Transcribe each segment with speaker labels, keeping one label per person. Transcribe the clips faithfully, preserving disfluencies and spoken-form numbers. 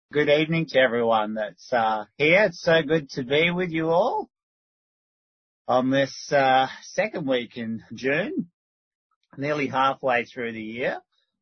Speaker 1: Good evening to everyone that's uh, here. It's so good to be with you all on this uh, second week in June, nearly halfway through the year.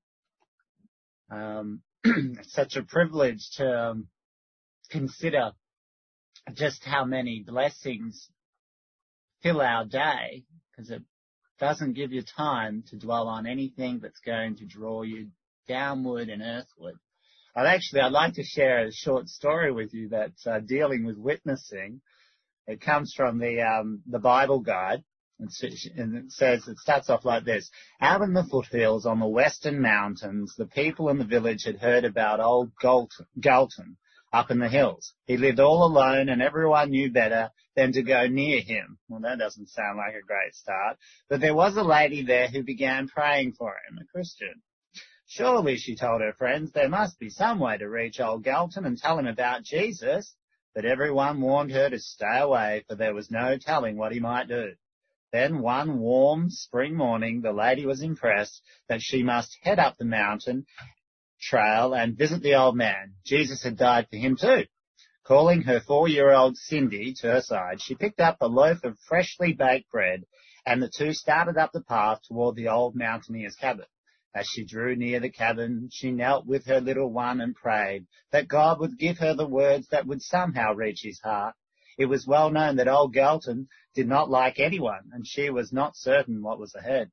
Speaker 1: Um, it's such a privilege to um, consider just how many blessings fill our day, because it doesn't give you time to dwell on anything that's going to draw you downward and earthward. I'd actually, I'd like to share a short story with you that's uh, dealing with witnessing. It comes from the um, the Bible Guide, and it says, it starts off like this. Out in the foothills on the western mountains, the people in the village had heard about old Galton, Galton up in the hills. He lived all alone, and everyone knew better than to go near him. Well, that doesn't sound like a great start. But there was a lady there who began praying for him, a Christian. Surely, she told her friends, there must be some way to reach old Galton and tell him about Jesus. But everyone warned her to stay away, for there was no telling what he might do. Then one warm spring morning, the lady was impressed that she must head up the mountain trail and visit the old man. Jesus had died for him too. Calling her four-year-old Cindy to her side, she picked up a loaf of freshly baked bread, and the two started up the path toward the old mountaineer's cabin. As she drew near the cabin, she knelt with her little one and prayed that God would give her the words that would somehow reach his heart. It was well known that old Galton did not like anyone, and she was not certain what was ahead.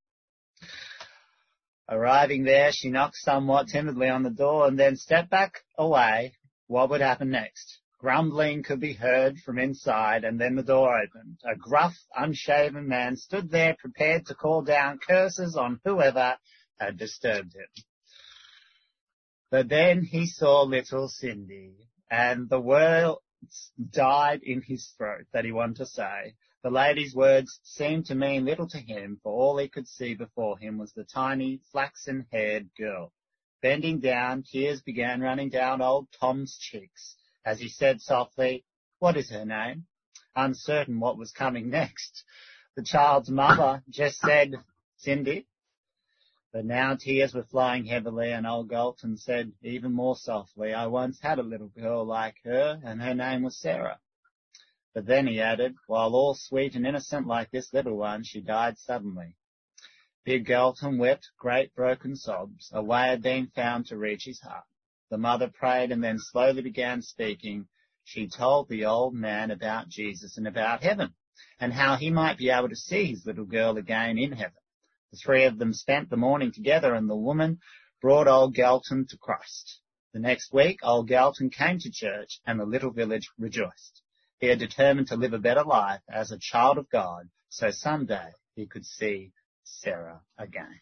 Speaker 1: Arriving there, she knocked somewhat timidly on the door and then stepped back away. What would happen next? Grumbling could be heard from inside, and then the door opened. A gruff, unshaven man stood there prepared to call down curses on whoever had disturbed him. But then he saw little Cindy, and the words died in his throat that he wanted to say. The lady's words seemed to mean little to him, for all he could see before him was the tiny, flaxen-haired girl. Bending down, tears began running down old Tom's cheeks as he said softly, "What is her name?" Uncertain what was coming next. The child's mother just said, "Cindy." But now tears were flowing heavily, and old Galton said even more softly, "I once had a little girl like her, and her name was Sarah." But then he added, "While all sweet and innocent like this little one, she died suddenly." Big Galton wept great broken sobs. A way had been found to reach his heart. The mother prayed and then slowly began speaking. She told the old man about Jesus and about heaven, and how he might be able to see his little girl again in heaven. The three of them spent the morning together, and the woman brought old Galton to Christ. The next week, old Galton came to church, and the little village rejoiced. He had determined to live a better life as a child of God, so someday he could see Sarah again.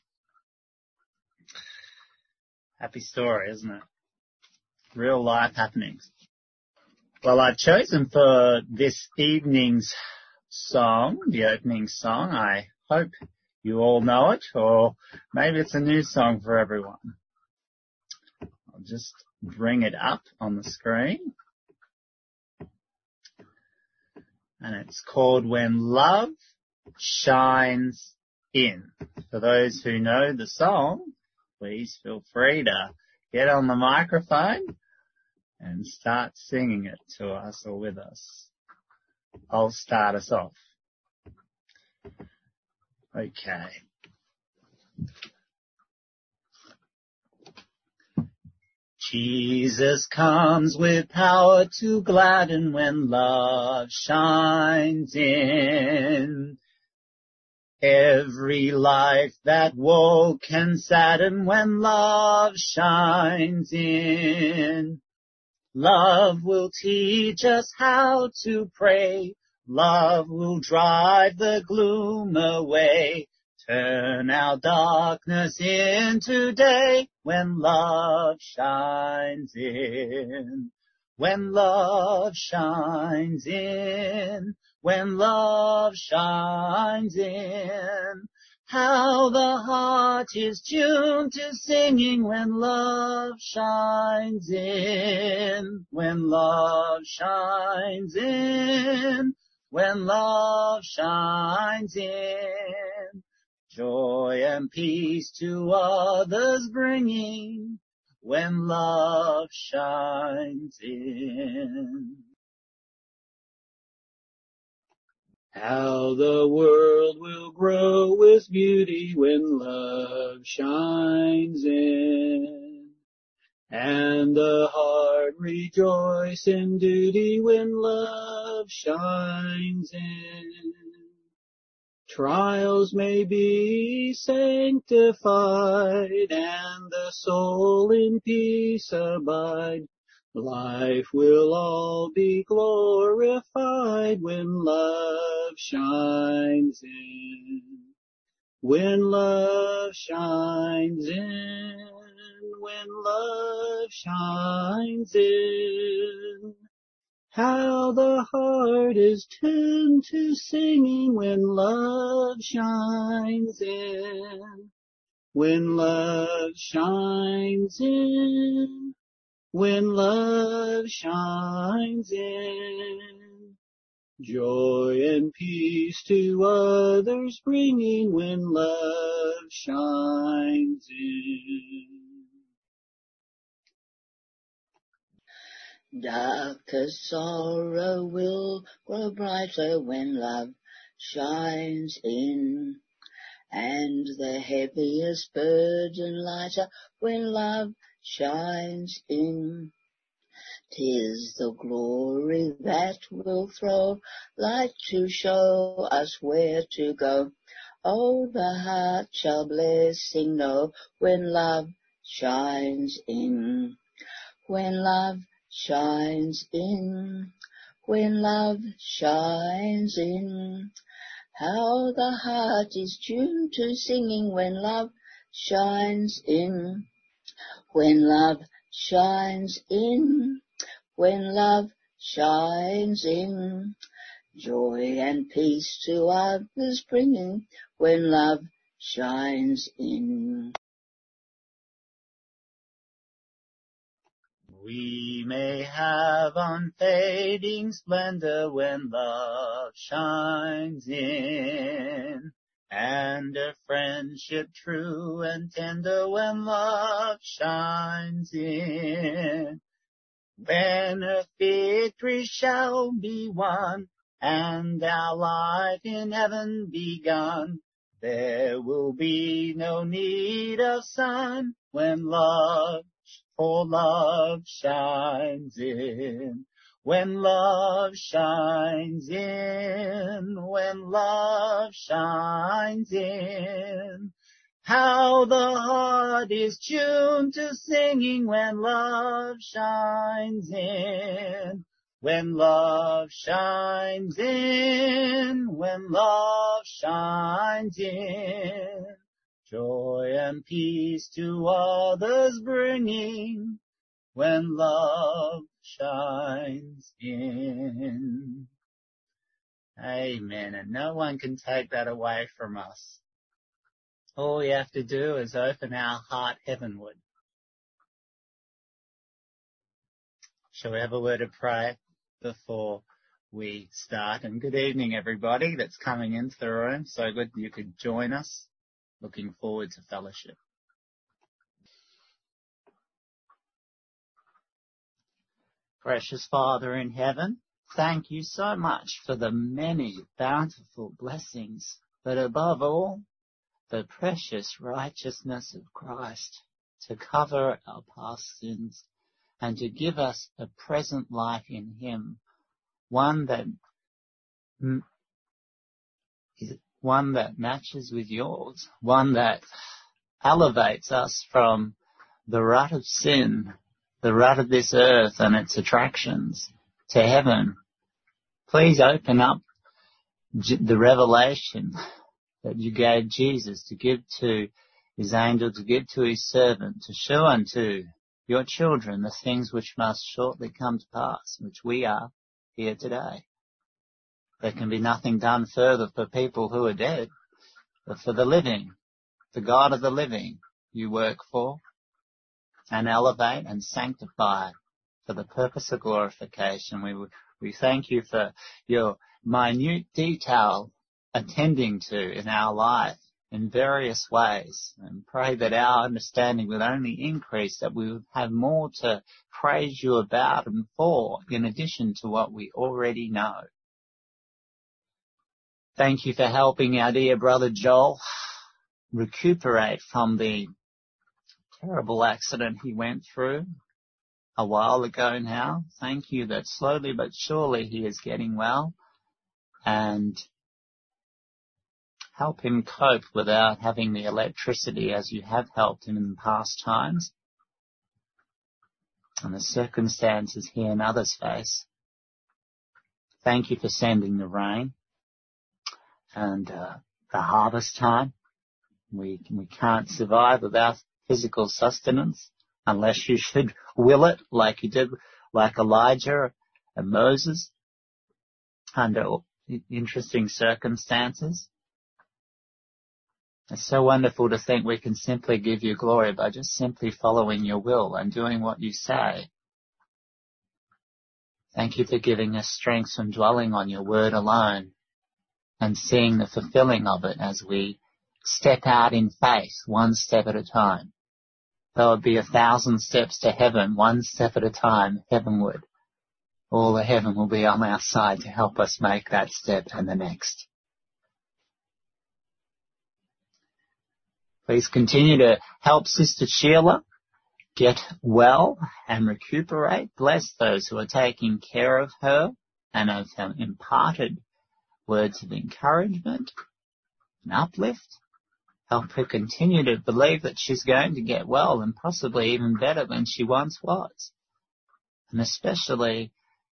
Speaker 1: Happy story, isn't it? Real life happenings. Well, I've chosen for this evening's song, the opening song. I hope you all know it, or maybe it's a new song for everyone. I'll just bring it up on the screen. And it's called When Love Shines In. For those who know the song, please feel free to get on the microphone and start singing it to us or with us. I'll start us off. Okay. Jesus comes with power to gladden when love shines in. Every life that woe can sadden when love shines in. Love will teach us how to pray. Love will drive the gloom away. Turn our darkness into day when love shines in. When love shines in. When love shines in. How the heart is tuned to singing when love shines in. When love shines in. When love shines in. Joy and peace to others bringing, when love shines in. How the world will grow with beauty when love shines in, and the heart rejoice in duty when love shines in. Trials may be sanctified, and the soul in peace abide. Life will all be glorified when love shines in. When love shines in, when love shines in. How the heart is tuned to singing when love shines in. When love shines in. When love shines in. Joy and peace to others bringing when love shines in.
Speaker 2: Darkest sorrow will grow brighter when love shines in, and the heaviest burden lighter when love shines in. 'Tis the glory that will throw light to show us where to go. Oh, the heart shall blessing know when love shines in. When love shines in, when love shines in. How the heart is tuned to singing when love shines in. When love shines in, when love shines in. Joy and peace to others bringing when love shines in.
Speaker 1: We may have unfading splendor when love shines in, and a friendship true and tender when love shines in. When a victory shall be won, and our life in heaven begun, there will be no need of sun when love For love shines in, when love shines in, when love shines in. How the heart is tuned to singing when love shines in, when love shines in, when love shines in. Joy and peace to others bringing when love shines in. Amen. And no one can take that away from us. All we have to do is open our heart heavenward. Shall we have a word of prayer before we start? And good evening, everybody that's coming into the room. So good you could join us. Looking forward to fellowship. Precious Father in heaven, thank you so much for the many bountiful blessings, but above all, the precious righteousness of Christ to cover our past sins and to give us a present life in him, one that is one that matches with yours, one that elevates us from the rut of sin, the rut of this earth and its attractions, to heaven. Please open up the revelation that you gave Jesus to give to his angel, to give to his servant, to show unto your children the things which must shortly come to pass, which we are here today. There can be nothing done further for people who are dead, but for the living, the God of the living, you work for and elevate and sanctify for the purpose of glorification. We we thank you for your minute detail attending to in our life, in various ways, and pray that our understanding would only increase, that we would have more to praise you about and for, in addition to what we already know. Thank you for helping our dear brother Joel recuperate from the terrible accident he went through a while ago now. Thank you that slowly but surely he is getting well, and help him cope without having the electricity as you have helped him in past times and the circumstances he and others face. Thank you for sending the rain and uh, the harvest time. We, we can't survive without physical sustenance unless you should will it, like you did, like Elijah and Moses, under interesting circumstances. It's so wonderful to think we can simply give you glory by just simply following your will and doing what you say. Thank you for giving us strength from dwelling on your word alone and seeing the fulfilling of it as we step out in faith, one step at a time. Though it be a thousand steps to heaven, one step at a time, heavenward. All the heaven will be on our side to help us make that step and the next. Please continue to help Sister Sheila get well and recuperate. Bless those who are taking care of her and have imparted words of encouragement and uplift. Help her continue to believe that she's going to get well and possibly even better than she once was. And especially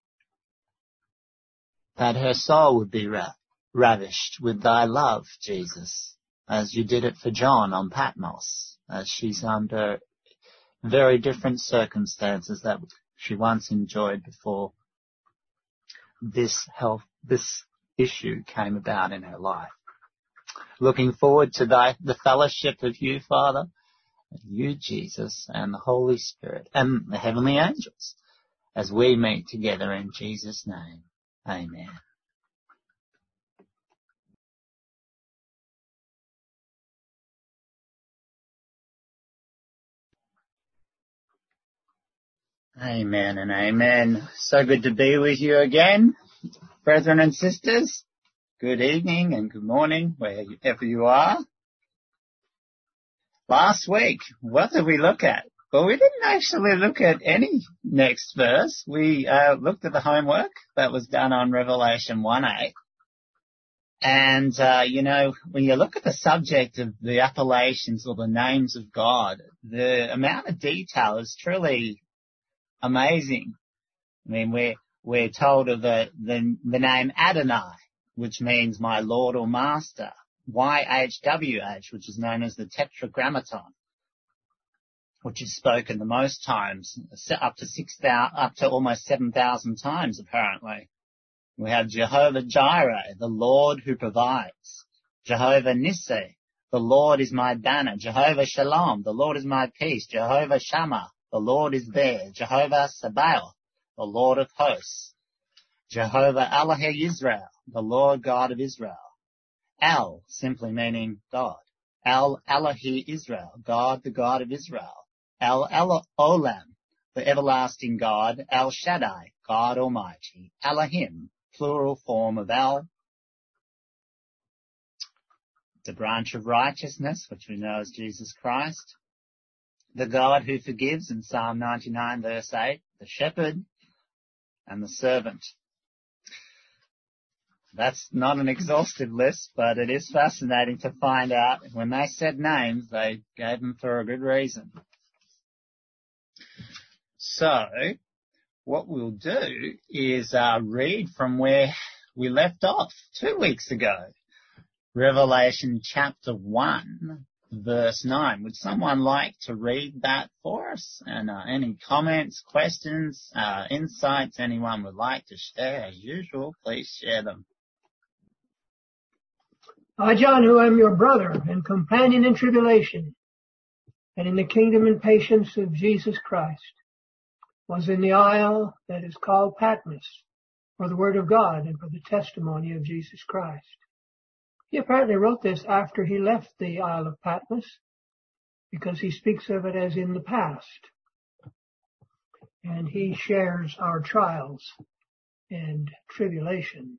Speaker 1: that her soul would be ra- ravished with thy love, Jesus, as you did it for John on Patmos, as she's under very different circumstances that she once enjoyed before this health, this issue came about in her life. Looking forward to thy, the fellowship of you, Father, and you, Jesus, and the Holy Spirit, and the heavenly angels, as we meet together in Jesus' name. Amen. Amen and amen. So good to be with you again, brethren and sisters. Good evening and good morning, wherever you are. Last week, what did we look at? Well, we didn't actually look at any next verse. We uh, looked at the homework that was done on Revelation one eight. And, uh, you know, when you look at the subject of the appellations or the names of God, the amount of detail is truly amazing. I mean, we're, we're told of the, the, the name Adonai, which means my Lord or Master, Y H W H, which is known as the Tetragrammaton, which is spoken the most times, up to six thousand, up to almost seven thousand times apparently. We have Jehovah Jireh, the Lord who provides. Jehovah Nissi, the Lord is my banner. Jehovah Shalom, the Lord is my peace. Jehovah Shammah, the Lord is there. Jehovah Sabaoth, the Lord of hosts. Jehovah Elohe Israel, the Lord God of Israel. El, simply meaning God. El Elohe Israel, God the God of Israel. El El Olam, the everlasting God. El Shaddai, God Almighty. Elohim, plural form of El. The branch of righteousness, which we know as Jesus Christ. The God who forgives in Psalm ninety-nine verse eight. The shepherd and the servant. That's not an exhaustive list, but it is fascinating to find out when they said names, they gave them for a good reason. So, what we'll do is uh, read from where we left off two weeks ago. Revelation chapter one, verse nine. Would someone like to read that for us? And uh, any comments, questions, uh, insights anyone would like to share, as usual, please share them.
Speaker 3: I, John, who am your brother and companion in tribulation and in the kingdom and patience of Jesus Christ, was in the isle that is called Patmos for the word of God and for the testimony of Jesus Christ. He apparently wrote this after he left the Isle of Patmos, because he speaks of it as in the past. And he shares our trials and tribulations.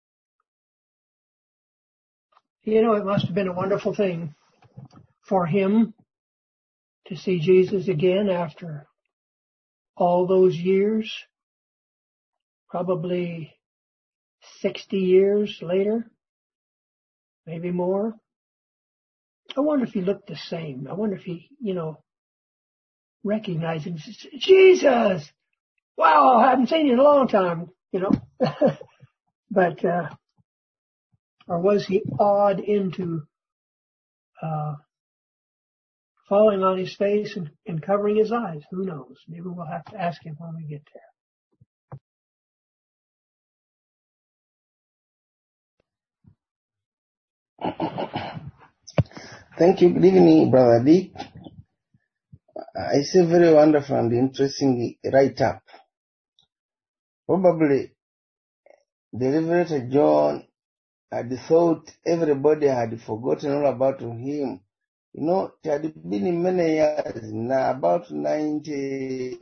Speaker 3: You know, it must have been a wonderful thing for him to see Jesus again after all those years, probably sixty years later, maybe more. I wonder if he looked the same. I wonder if he, you know, recognized him. Jesus! Wow, I haven't seen you in a long time, you know. But, uh, or was he awed into uh, falling on his face and, and covering his eyes? Who knows? Maybe we'll have to ask him when we get
Speaker 4: there. Thank you. Good evening, Brother Dick. I see very wonderful and interesting write-up. Probably the Reverend John had thought everybody had forgotten all about him. You know, it had been many years now, about ninety,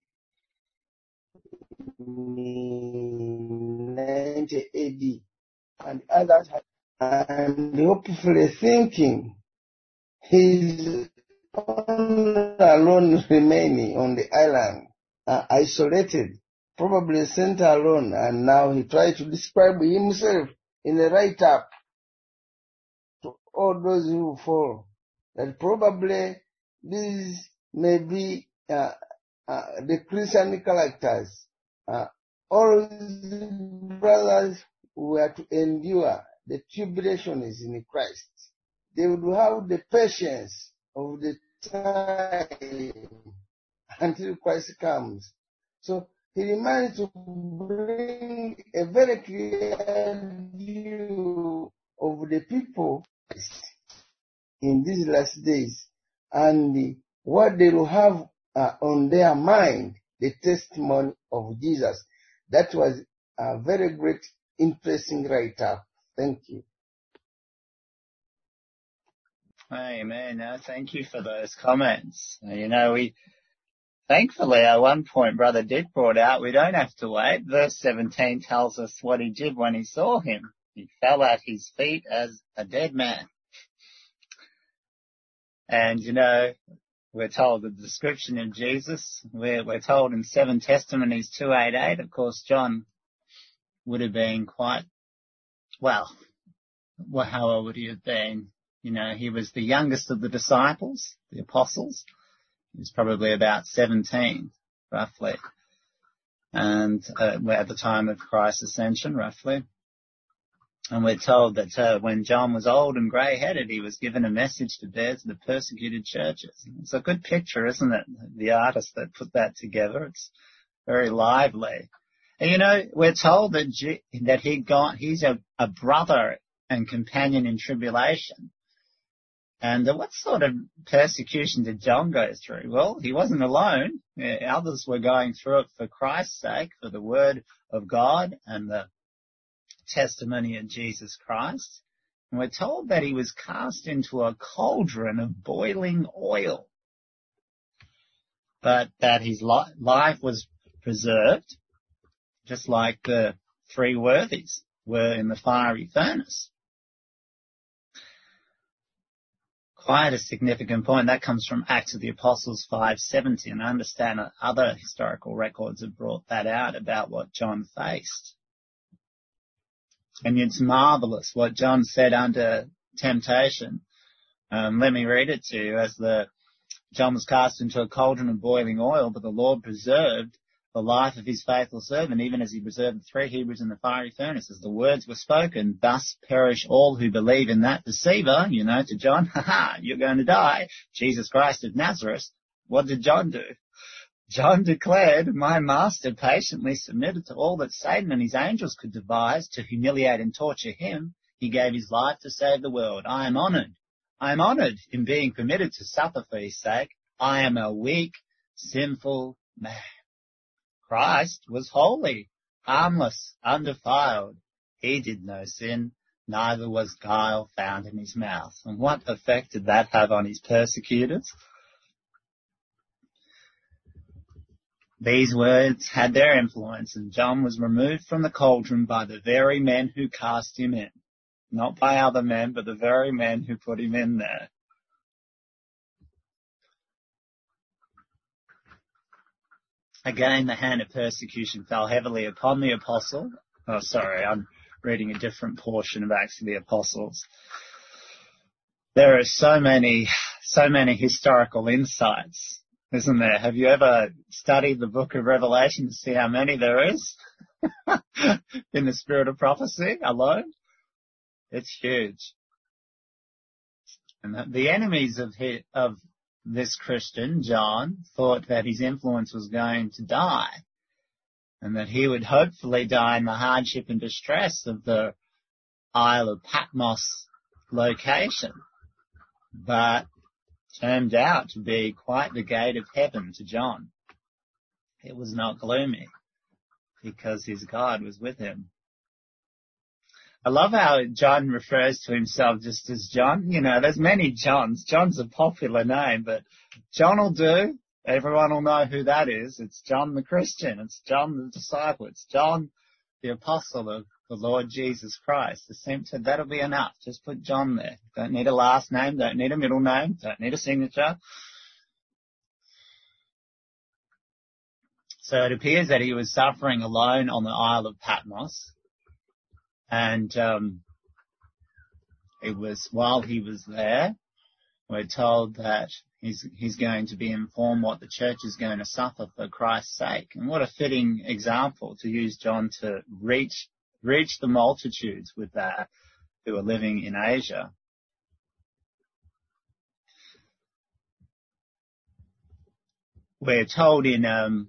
Speaker 4: ninety A D, and others had, and hopefully thinking he's alone remaining on the island, uh, isolated, probably sent alone, and now he tried to describe himself in a write-up to all those who fall, that probably these may be uh, uh, the Christian characters. Uh, all the brothers who were to endure the tribulations in Christ, they would have the patience of the time until Christ comes. So he reminds to bring a very clear view of the people in these last days and what they will have uh, on their mind, the testimony of Jesus. That was a very great, interesting write-up. Thank you.
Speaker 1: Amen. No, thank you for those comments. You know, we, thankfully at one point Brother Dick brought out, we don't have to wait. Verse seventeen tells us what he did when he saw him. He fell at his feet as a dead man. And, you know, we're told the description of Jesus, we're, we're told in seven Testimonies two eighty-eight, of course, John would have been quite, well, well, how old would he have been? You know, he was the youngest of the disciples, the apostles. He was probably about seventeen, roughly. And uh, at the time of Christ's ascension, roughly. And we're told that uh, when John was old and grey-headed, he was given a message to bear to the persecuted churches. It's a good picture, isn't it? The artist that put that together. It's very lively. And, you know, we're told that G- that he got, he's a, a brother and companion in tribulation. And uh, what sort of persecution did John go through? Well, he wasn't alone. Yeah, others were going through it for Christ's sake, for the word of God and the testimony of Jesus Christ. And we're told that he was cast into a cauldron of boiling oil, but that his li- life was preserved, just like the three worthies were in the fiery furnace. Quite a significant point. That comes from Acts of the Apostles five seventy, and I understand that other historical records have brought that out about what John faced. And it's marvelous what John said under temptation. Um, let me read it to you. As the John was cast into a cauldron of boiling oil, but the Lord preserved the life of his faithful servant, even as he preserved the three Hebrews in the fiery furnace. As the words were spoken, thus perish all who believe in that deceiver. You know, to John, ha ha, you're going to die. Jesus Christ of Nazareth. What did John do? John declared, my master patiently submitted to all that Satan and his angels could devise to humiliate and torture him. He gave his life to save the world. I am honored. I am honored in being permitted to suffer for his sake. I am a weak, sinful man. Christ was holy, harmless, undefiled. He did no sin, neither was guile found in his mouth. And what effect did that have on his persecutors? These words had their influence, and John was removed from the cauldron by the very men who cast him in. Not by other men, but the very men who put him in there. Again, the hand of persecution fell heavily upon the apostle. Oh, sorry, I'm reading a different portion of Acts of the Apostles. There are so many, so many historical insights, isn't there? Have you ever studied the book of Revelation to see how many there is in the spirit of prophecy alone? It's huge. And the enemies of his, of this Christian, John, thought that his influence was going to die, and that he would hopefully die in the hardship and distress of the Isle of Patmos location. But turned out to be quite the gate of heaven to John. It was not gloomy, because his God was with him. I love how John refers to himself just as John. You know, there's many Johns. John's a popular name, but John will do. Everyone will know who that is. It's John the Christian. It's John the disciple. It's John the apostle of the Lord Jesus Christ. The symptom, that'll be enough. Just put John there. Don't need a last name. Don't need a middle name. Don't need a signature. So it appears that he was suffering alone on the Isle of Patmos. And um, it was while he was there, we're told that he's he's going to be informed what the church is going to suffer for Christ's sake. And what a fitting example to use John to reach reach the multitudes with that who are living in Asia. We're told in um,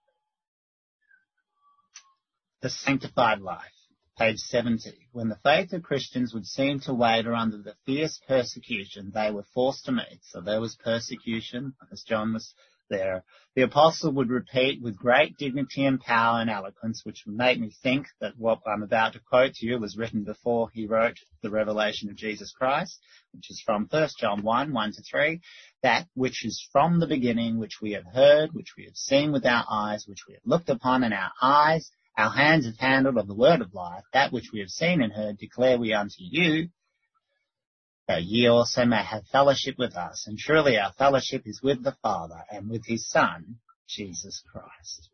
Speaker 1: The Sanctified Life, page seventy, when the faith of Christians would seem to waver under the fierce persecution they were forced to meet. So there was persecution, as John was there. The apostle would repeat with great dignity and power and eloquence, which would make me think that what I'm about to quote to you was written before he wrote the revelation of Jesus Christ, which is from First John one, one to three, that which is from the beginning, which we have heard, which we have seen with our eyes, which we have looked upon in our eyes, our hands have handled of the word of life, that which we have seen and heard declare we unto you, that ye also may have fellowship with us. And truly our fellowship is with the Father and with his Son, Jesus Christ.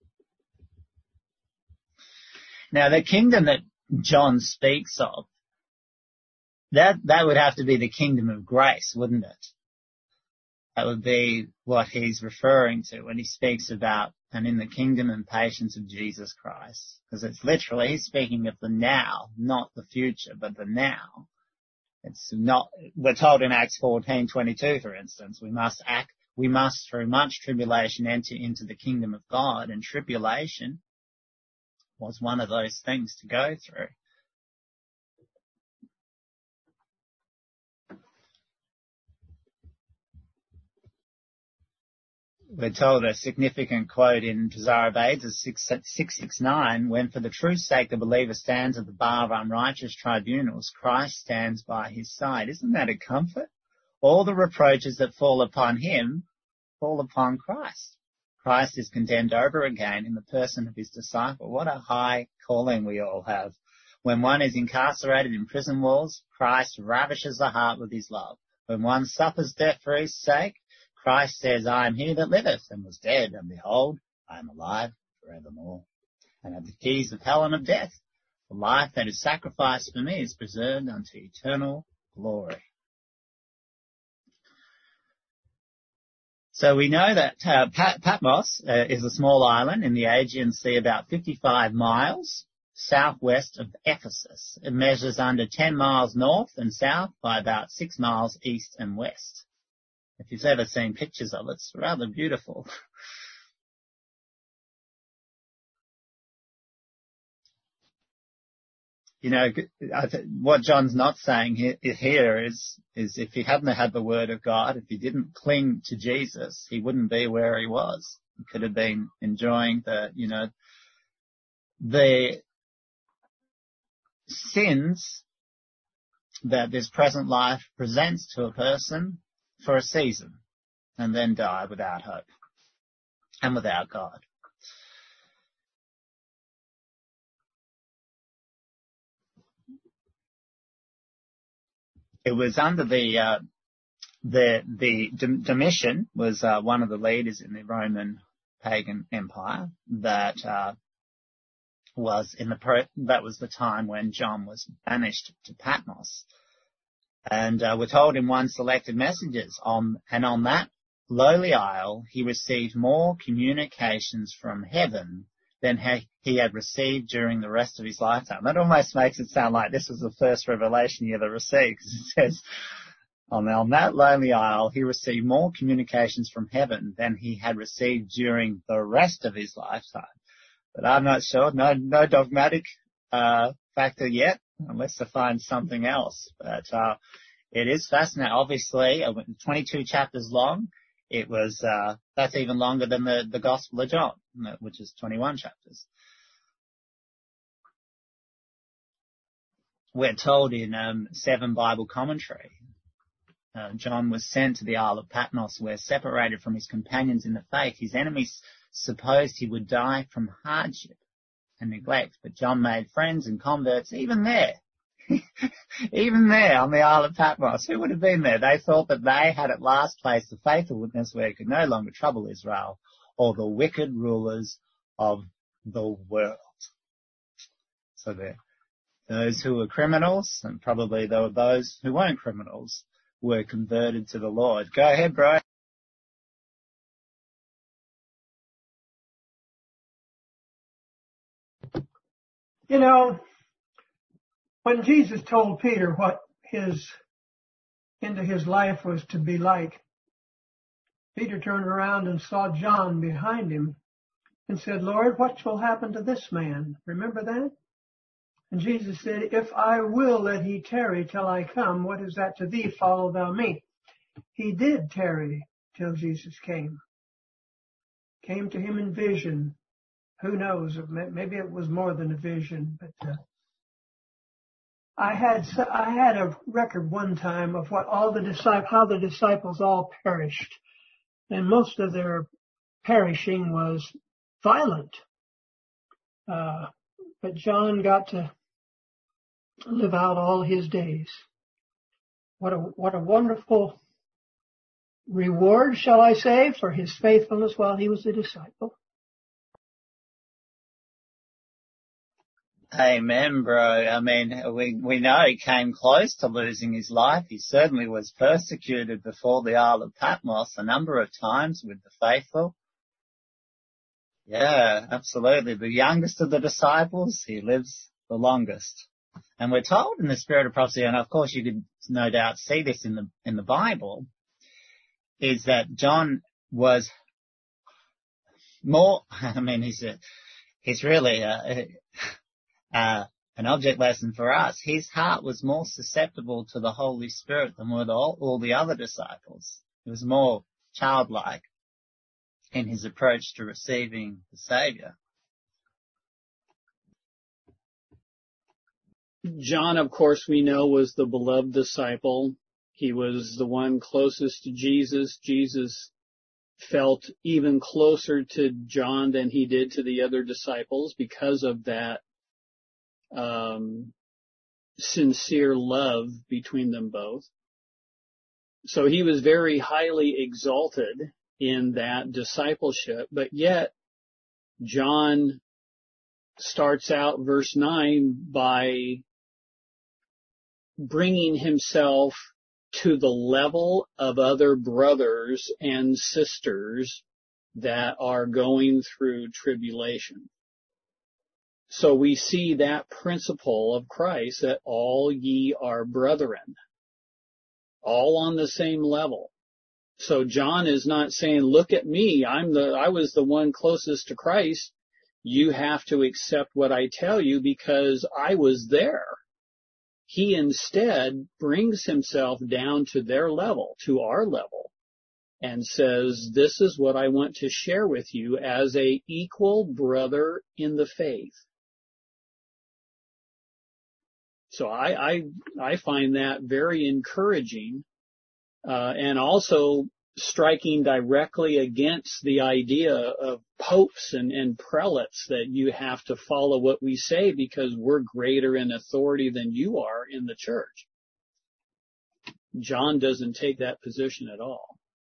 Speaker 1: Now the kingdom that John speaks of, that, that would have to be the kingdom of grace, wouldn't it? That would be what he's referring to when he speaks about and in the kingdom and patience of Jesus Christ. Because it's literally, he's speaking of the now, not the future, but the now. It's not, we're told in Acts fourteen twenty-two, for instance, we must act, we must through much tribulation enter into the kingdom of God, and tribulation was one of those things to go through. We're told a significant quote in Desire of Aids is six sixty-nine, when for the truth's sake the believer stands at the bar of unrighteous tribunals, Christ stands by his side. Isn't that a comfort? All the reproaches that fall upon him fall upon Christ. Christ is condemned over again in the person of his disciple. What a high calling we all have. When one is incarcerated in prison walls, Christ ravishes the heart with his love. When one suffers death for his sake, Christ says, I am he that liveth and was dead, and behold, I am alive forevermore. And have the keys of hell and of death. The life that is sacrificed for me is preserved unto eternal glory. So we know that uh, Pat- Patmos uh, is a small island in the Aegean Sea, about fifty-five miles southwest of Ephesus. It measures under ten miles north and south by about six miles east and west. If you've ever seen pictures of it, it's rather beautiful. You know, what John's not saying here is, is if he hadn't had the Word of God, if he didn't cling to Jesus, he wouldn't be where he was. He could have been enjoying the, you know, the sins that this present life presents to a person for a season and then die without hope and without God. It was under the uh, the the Domitian was uh, one of the leaders in the Roman pagan empire that uh, was in the per- that was the time when John was banished to Patmos, and uh, we're told in one selected messages on and on that lowly isle he received more communications from heaven than he, he had received during the rest of his lifetime. That almost makes it sound like this was the first revelation he ever received, because it says, on, on that lonely isle, he received more communications from heaven than he had received during the rest of his lifetime. But I'm not sure, no, no dogmatic uh, factor yet, unless I find something else. But uh, it is fascinating. Obviously, twenty-two chapters long. It was, uh, that's even longer than the, the Gospel of John, which is twenty-one chapters. We're told in um, seven Bible commentary, uh, John was sent to the Isle of Patmos, where, separated from his companions in the faith, his enemies supposed he would die from hardship and neglect. But John made friends and converts even there. Even there on the Isle of Patmos. Who would have been there? They thought that they had at last placed a faithful witness where it could no longer trouble Israel or the wicked rulers of the world. So there, those who were criminals, and probably there were those who weren't criminals, were converted to the Lord. Go ahead, bro.
Speaker 3: You know, when Jesus told Peter what his end of his life was to be like, Peter turned around and saw John behind him and said, Lord, what will happen to this man? Remember that? And Jesus said, if I will let he tarry till I come, what is that to thee? Follow thou me. He did tarry till Jesus came. Came to him in vision. Who knows? Maybe it was more than a vision, but uh, I had I had a record one time of what all the disciples, how the disciples all perished, and most of their perishing was violent. Uh, but John got to live out all his days. What a what a wonderful reward, shall I say, for his faithfulness while he was a disciple.
Speaker 1: Amen, bro. I mean, we we know he came close to losing his life. He certainly was persecuted before the Isle of Patmos a number of times with the faithful. Yeah, absolutely. The youngest of the disciples, he lives the longest. And we're told in the Spirit of Prophecy, and of course you could no doubt see this in the in the Bible, is that John was more, I mean, he's a, he's really a, Uh, an object lesson for us. His heart was more susceptible to the Holy Spirit than were the, all, all the other disciples. He was more childlike in his approach to receiving the Saviour.
Speaker 5: John, of course, we know was the beloved disciple. He was the one closest to Jesus. Jesus felt even closer to John than he did to the other disciples because of that Um, sincere love between them both. So he was very highly exalted in that discipleship, but yet John starts out verse nine by bringing himself to the level of other brothers and sisters that are going through tribulation. So we see that principle of Christ, that all ye are brethren, all on the same level. So John is not saying, look at me, I'm the, I was the one closest to Christ. You have to accept what I tell you because I was there. He instead brings himself down to their level, to our level, and says, this is what I want to share with you as a equal brother in the faith. So I, I, I find that very encouraging, uh, and also striking directly against the idea of popes and, and prelates that you have to follow what we say because we're greater in authority than you are in the church. John doesn't take that position at all.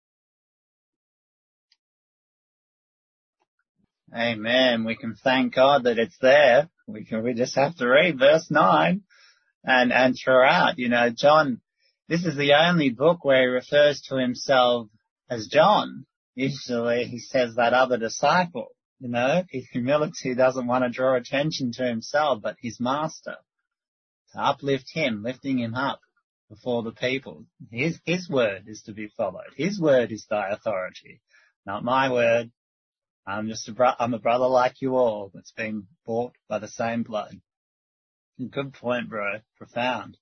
Speaker 1: Amen. We can thank God that it's there. We can, we just have to read verse nine and, and throughout, you know, John, this is the only book where he refers to himself as John. Usually he says that other disciple, you know, his humility doesn't want to draw attention to himself, but his master, to uplift him, lifting him up before the people. His, his word is to be followed. His word is thy authority, not my word. I'm just a bro- I'm a brother like you all that's been bought by the same blood. Good point, bro. Profound.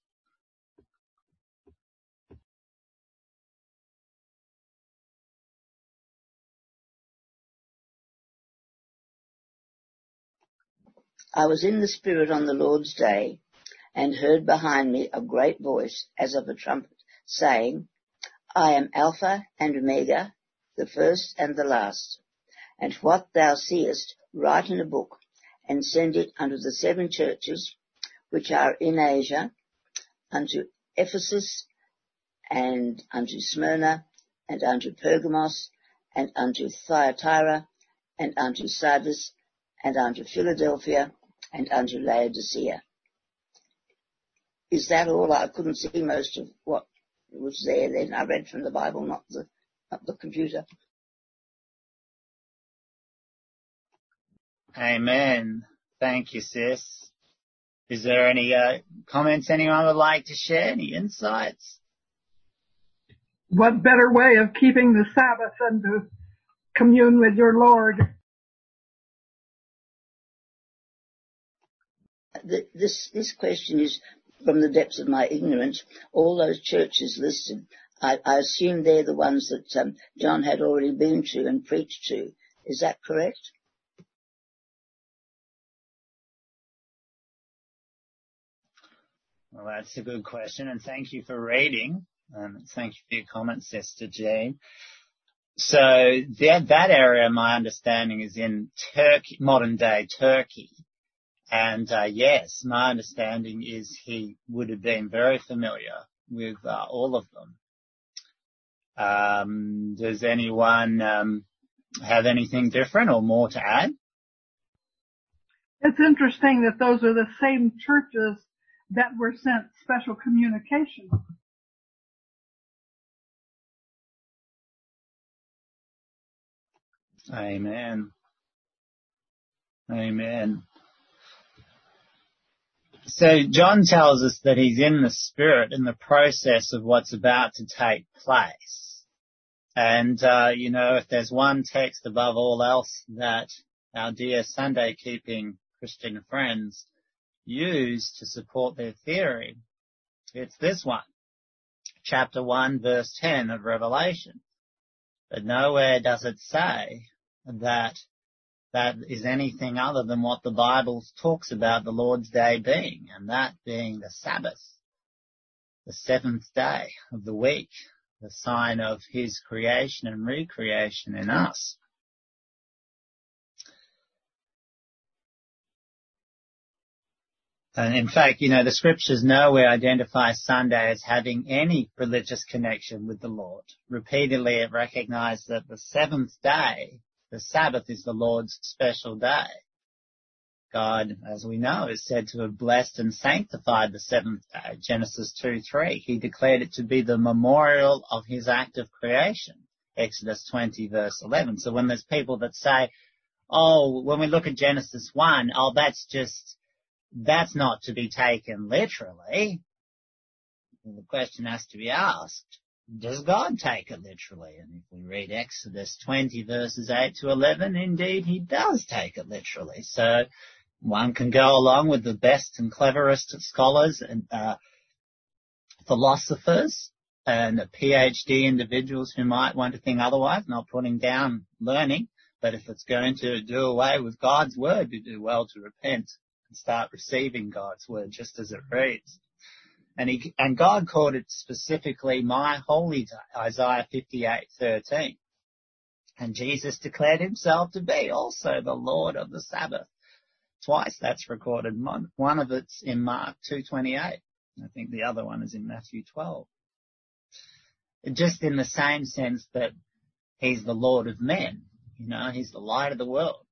Speaker 2: I was in the Spirit on the Lord's day, and heard behind me a great voice as of a trumpet, saying, I am Alpha and Omega, the first and the last. And what thou seest, write in a book, and send it unto the seven churches which are in Asia, unto Ephesus, and unto Smyrna, and unto Pergamos, and unto Thyatira, and unto Sardis, and unto Philadelphia, and unto Laodicea. Is that all? I couldn't see most of what was there then. I read from the Bible, not the, not the computer.
Speaker 1: Amen. Thank you, sis. Is there any uh, comments anyone would like to share? Any insights?
Speaker 6: What better way of keeping the Sabbath than to commune with your Lord?
Speaker 2: The, this, this question is from the depths of my ignorance. All those churches listed, I, I assume they're the ones that um, John had already been to and preached to. Is that correct?
Speaker 1: Well, that's a good question, and thank you for reading. Um, thank you for your comments, Sister Jean. So that, that area, my understanding, is in Turkey, modern-day Turkey. And uh, yes, my understanding is he would have been very familiar with uh, all of them. Um, does anyone um, have anything different or more to add?
Speaker 6: It's interesting that those are the same churches that were sent special communication.
Speaker 1: Amen. Amen. So John tells us that he's in the Spirit in the process of what's about to take place. And, uh, you know, if there's one text above all else that our dear Sunday-keeping Christian friends use to support their theory, it's this one, chapter one, verse ten of Revelation. But nowhere does it say that that is anything other than what the Bible talks about the Lord's Day being, and that being the Sabbath, the seventh day of the week, the sign of his creation and recreation in us. And in fact, you know, the scriptures nowhere identify Sunday as having any religious connection with the Lord. Repeatedly it recognized that the seventh day, the Sabbath, is the Lord's special day. God, as we know, is said to have blessed and sanctified the seventh day. Genesis two three. He declared it to be the memorial of his act of creation. Exodus twenty verse eleven. So when there's people that say, oh, when we look at Genesis one, oh, that's just, that's not to be taken literally. The question has to be asked, does God take it literally? And if we read Exodus twenty verses eight to eleven, indeed he does take it literally. So one can go along with the best and cleverest of scholars and uh, philosophers and PhD individuals who might want to think otherwise, not putting down learning, but if it's going to do away with God's word, you do well to repent and start receiving God's word just as it reads. And he, and God called it specifically my holy day, Isaiah fifty-eight thirteen. And Jesus declared himself to be also the Lord of the Sabbath. Twice that's recorded. One of it's in Mark two twenty-eight. I think the other one is in Matthew twelve. Just in the same sense that he's the Lord of men. You know, he's the light of the world.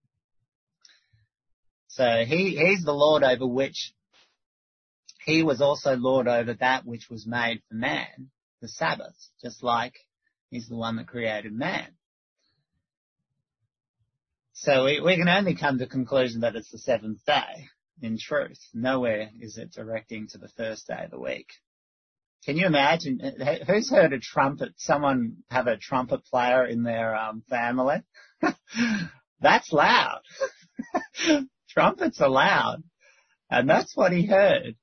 Speaker 1: So he, he's the Lord over which he was also Lord over that which was made for man, the Sabbath, just like he's the one that created man. So we, we can only come to the conclusion that it's the seventh day, in truth. Nowhere is it directing to the first day of the week. Can you imagine, who's heard a trumpet, someone have a trumpet player in their um, family? That's loud. Trumpets are loud. And that's what he heard.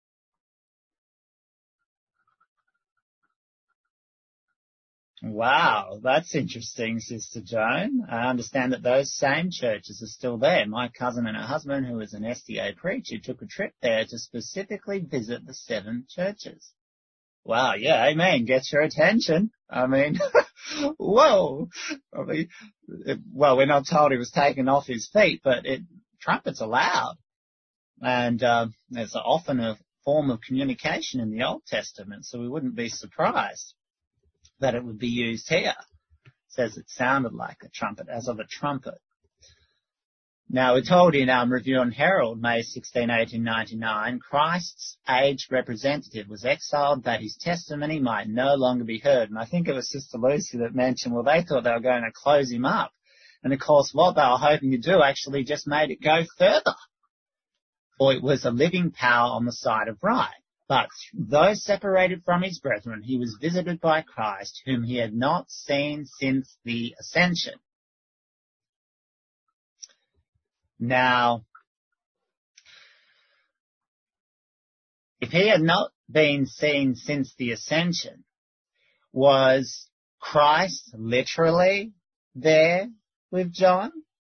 Speaker 1: Wow, that's interesting, Sister Joan. I understand that those same churches are still there. My cousin and her husband, who is an S D A preacher, took a trip there to specifically visit the seven churches. Wow, yeah, amen. Gets your attention. I mean, whoa. I mean, it, well, we're not told he was taken off his feet, but it, trumpets are loud. And uh, there's often a form of communication in the Old Testament, so we wouldn't be surprised that it would be used here. It says it sounded like a trumpet, as of a trumpet. Now, we're told in um, Review and Herald, May sixteenth, eighteen ninety-nine, Christ's aged representative was exiled that his testimony might no longer be heard. And I think it was Sister Lucy that mentioned, well, they thought they were going to close him up. And, of course, what they were hoping to do actually just made it go further. For it was a living power on the side of right. But though separated from his brethren, he was visited by Christ, whom he had not seen since the ascension. Now, if he had not been seen since the ascension, was Christ literally there with John?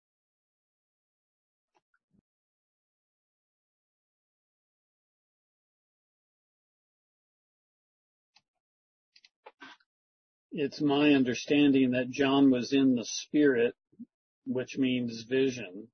Speaker 5: It's my understanding that John was in the Spirit, which means vision.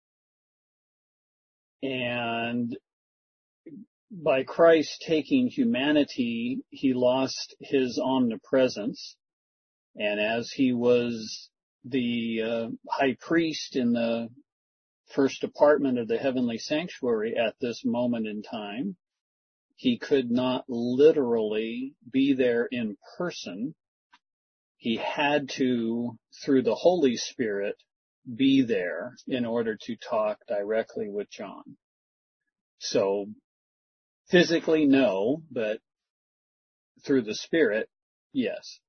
Speaker 5: And by Christ taking humanity, he lost his omnipresence. And as he was the uh, high priest in the first apartment of the heavenly sanctuary at this moment in time, he could not literally be there in person. He had to, through the Holy Spirit, be there in order to talk directly with John. So physically, no, but through the Spirit, yes.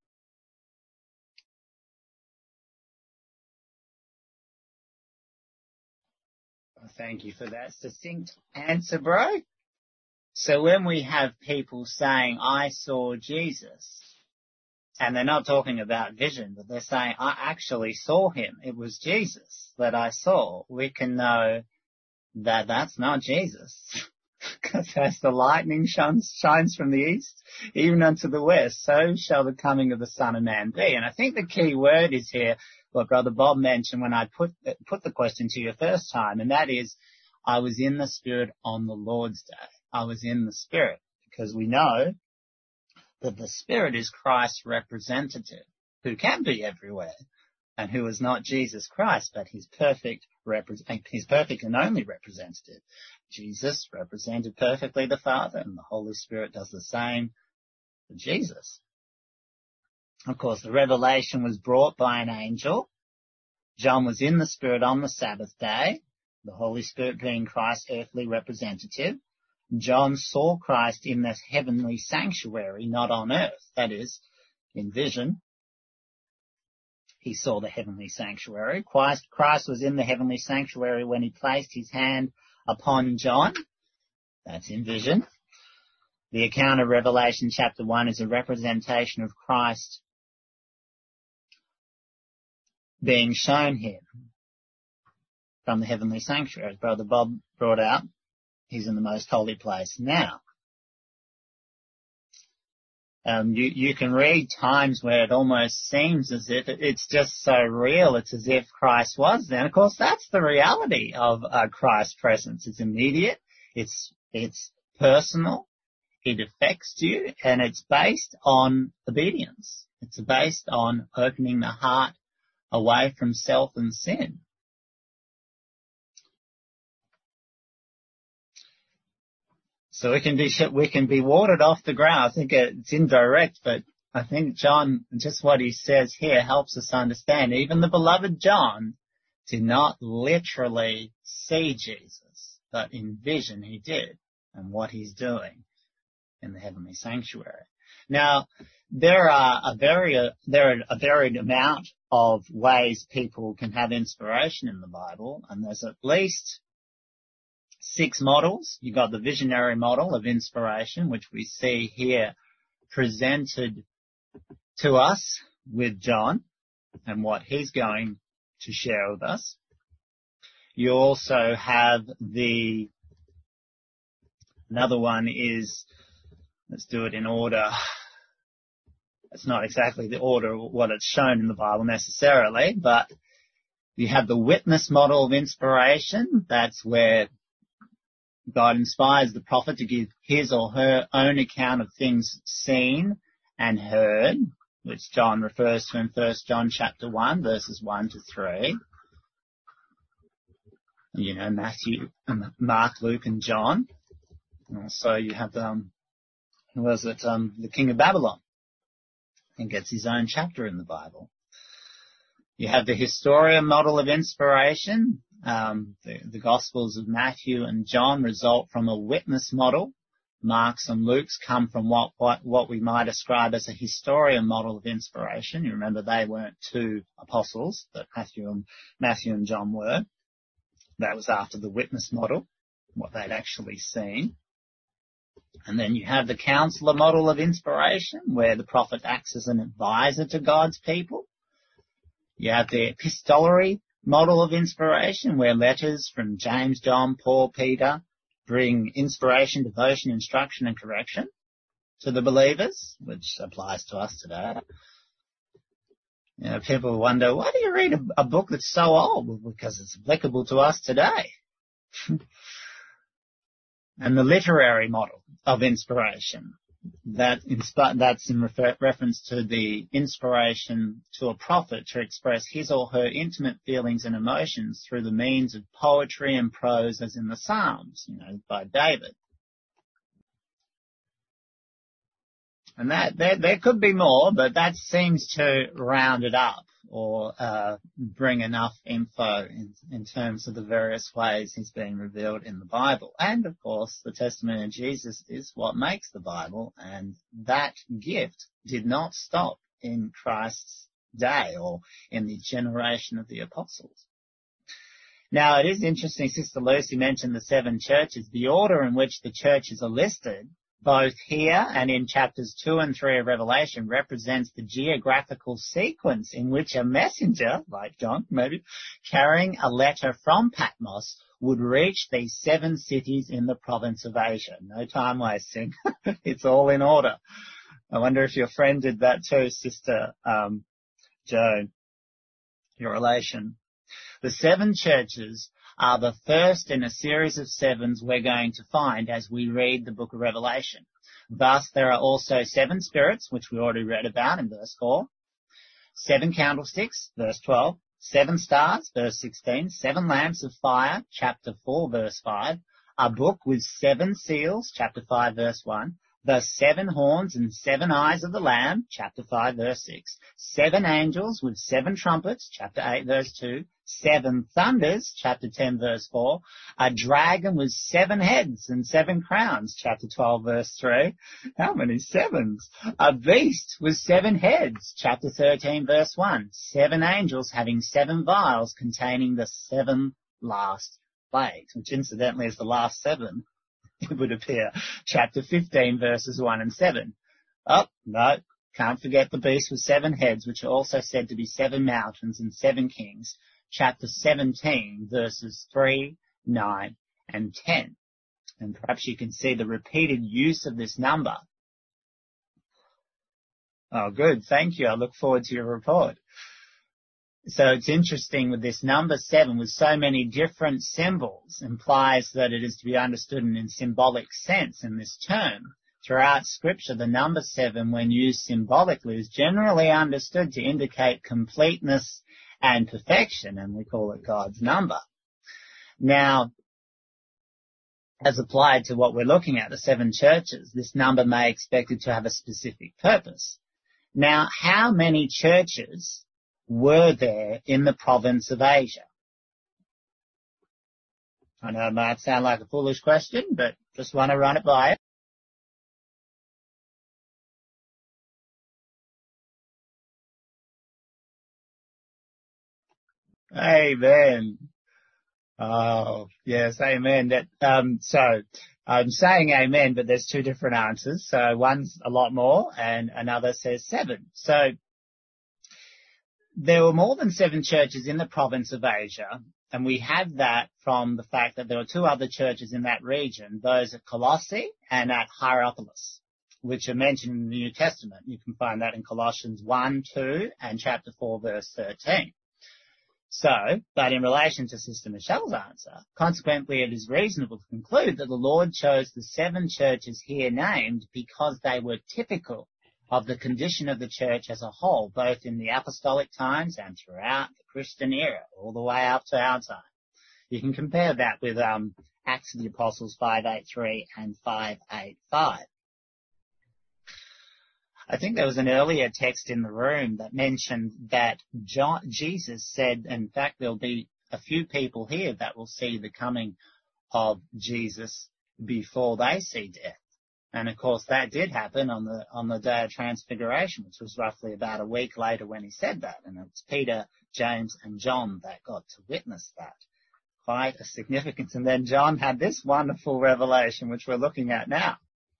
Speaker 1: Well, thank you for that succinct answer, bro. So when we have people saying, I saw Jesus, and they're not talking about vision, but they're saying, I actually saw him. It was Jesus that I saw. We can know that that's not Jesus. Because as the lightning shines, shines from the east, even unto the west, so shall the coming of the Son of Man be. And I think the key word is here, what Brother Bob mentioned when I put, put the question to you first time, and that is, I was in the Spirit on the Lord's day. I was in the Spirit, because we know that the Spirit is Christ's representative, who can be everywhere, and who is not Jesus Christ, but his perfect, repre- his perfect and only representative. Jesus represented perfectly the Father, and the Holy Spirit does the same for Jesus. Of course, the revelation was brought by an angel. John was in the Spirit on the Sabbath day, the Holy Spirit being Christ's earthly representative. John saw Christ in the heavenly sanctuary, not on earth. That is, in vision. He saw the heavenly sanctuary. Christ, Christ was in the heavenly sanctuary when he placed his hand upon John. That's in vision. The account of Revelation chapter one is a representation of Christ being shown him. from the heavenly sanctuary. As Brother Bob brought out, he's in the most holy place now. Um, you, you can read times where it almost seems as if it's just so real. It's as if Christ was there. And of course, that's the reality of uh, Christ's presence. It's immediate. It's, it's personal. It affects you, and it's based on obedience. It's based on opening the heart away from self and sin. So we can be we can be watered off the ground. I think it's indirect, but I think John, just what he says here, helps us understand. Even the beloved John did not literally see Jesus, but in vision he did, and what he's doing in the heavenly sanctuary. Now, there are a very uh, there are a varied amount of ways people can have inspiration in the Bible, and there's at least six models. You've got the visionary model of inspiration, which we see here presented to us with John and what he's going to share with us. You also have the, another one is, let's do it in order. It's not exactly the order of what it's shown in the Bible necessarily, but you have the witness model of inspiration. That's where God inspires the prophet to give his or her own account of things seen and heard, which John refers to in First John chapter one, verses one to three. You know, Matthew, Mark, Luke, and John. And also you have, um, who was it, um, the king of Babylon. I think gets his own chapter in the Bible. You have the Historia model of inspiration. Um, the, the Gospels of Matthew and John result from a witness model. Mark's and Luke's come from what, what, what we might ascribe as a Historia model of inspiration. You remember they weren't two apostles, but Matthew and, Matthew and John were. That was after the witness model, what they'd actually seen. And then you have the counselor model of inspiration, where the prophet acts as an advisor to God's people. You have the epistolary model of inspiration, where letters from James, John, Paul, Peter bring inspiration, devotion, instruction, and correction to the believers, which applies to us today. You know, people wonder, why do you read a, a book that's so old? Well, because it's applicable to us today. And the literary model of inspiration, that inspi- that's in refer- reference to the inspiration to a prophet to express his or her intimate feelings and emotions through the means of poetry and prose, as in the Psalms, you know, by David. And that there, there could be more, but that seems to round it up, or uh, bring enough info in, in terms of the various ways he's being revealed in the Bible. And, of course, the testimony of Jesus is what makes the Bible, and that gift did not stop in Christ's day or in the generation of the apostles. Now, it is interesting, Sister Lucy mentioned the seven churches. The order in which the churches are listed, both here and in chapters two and three of Revelation, represents the geographical sequence in which a messenger, like John maybe, carrying a letter from Patmos would reach these seven cities in the province of Asia. No time wasting. It's all in order. I wonder if your friend did that too, Sister um, Joan, your relation. The seven churches are the first in a series of sevens we're going to find as we read the book of Revelation. Thus, there are also seven spirits, which we already read about in verse four, seven candlesticks, verse twelve, seven stars, verse sixteen, seven lamps of fire, chapter four, verse five, a book with seven seals, chapter five, verse one, the seven horns and seven eyes of the Lamb, chapter five, verse six, seven angels with seven trumpets, chapter eight, verse two, seven thunders, chapter ten, verse four, a dragon with seven heads and seven crowns, chapter twelve, verse three. How many sevens? A beast with seven heads, chapter thirteen, verse one. Seven angels having seven vials containing the seven last plagues, which incidentally is the last seven. It would appear, chapter fifteen, verses one and seven. Oh, no, can't forget the beast with seven heads, which are also said to be seven mountains and seven kings, chapter seventeen, verses three, nine, and ten. And perhaps you can see the repeated use of this number. Oh, good. Thank you. I look forward to your report. So it's interesting with this number seven with so many different symbols implies that it is to be understood in a symbolic sense in this term. Throughout Scripture, the number seven, when used symbolically, is generally understood to indicate completeness and perfection, and we call it God's number. Now, as applied to what we're looking at, the seven churches, this number may be expected to have a specific purpose. Now, how many churches were there in the province of Asia? I know it might sound like a foolish question, but just want to run it by you. Amen. Oh, yes, amen. That, um, so I'm saying amen, but there's two different answers. So one's a lot more and another says seven. So there were more than seven churches in the province of Asia, and we have that from the fact that there were two other churches in that region, those at Colossae and at Hierapolis, which are mentioned in the New Testament. You can find that in Colossians one, two and chapter four, verse thirteen. So, but in relation to Sister Michelle's answer, consequently it is reasonable to conclude that the Lord chose the seven churches here named because they were typical of the condition of the church as a whole, both in the apostolic times and throughout the Christian era, all the way up to our time. You can compare that with um, Acts of the Apostles five eighty-three and five eighty-five. I think there was an earlier text in the room that mentioned that John, Jesus said, in fact, there'll be a few people here that will see the coming of Jesus before they see death. And of course that did happen on the, on the day of Transfiguration, which was roughly about a week later when he said that. And it's Peter, James and John that got to witness that. Quite a significance. And then John had this wonderful revelation, which we're looking at now.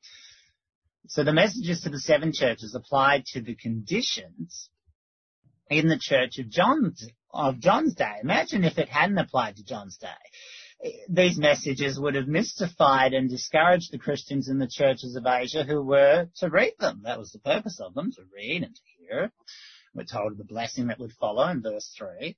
Speaker 1: So the messages to the seven churches applied to the conditions in the church of John's, of John's day. Imagine if it hadn't applied to John's day. These messages would have mystified and discouraged the Christians in the churches of Asia who were to read them. That was the purpose of them, to read and to hear. We're told of the blessing that would follow in verse three.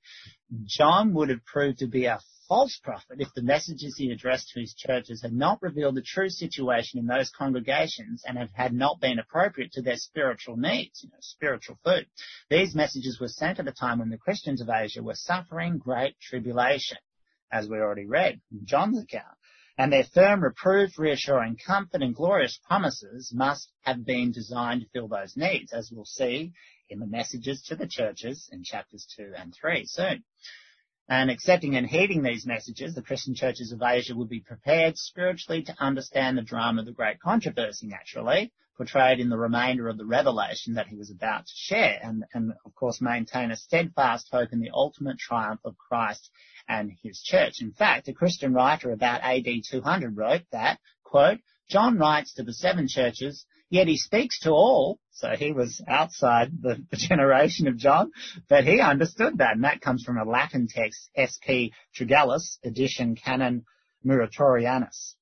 Speaker 1: John would have proved to be a false prophet if the messages he addressed to his churches had not revealed the true situation in those congregations and had not been appropriate to their spiritual needs, you know, spiritual food. These messages were sent at a time when the Christians of Asia were suffering great tribulation, as we already read in John's account. And their firm, reproved, reassuring comfort and glorious promises must have been designed to fill those needs, as we'll see in the messages to the churches in chapters two and three soon. And accepting and heeding these messages, the Christian churches of Asia would be prepared spiritually to understand the drama of the great controversy, naturally, portrayed in the remainder of the revelation that he was about to share, and, and of course maintain a steadfast hope in the ultimate triumph of Christ and his church. In fact, a Christian writer about A D two hundred wrote that, quote, John writes to the seven churches, yet he speaks to all. So he was outside the, the generation of John, but he understood that. And that comes from a Latin text, S P Tridellus, edition Canon Muratorianus,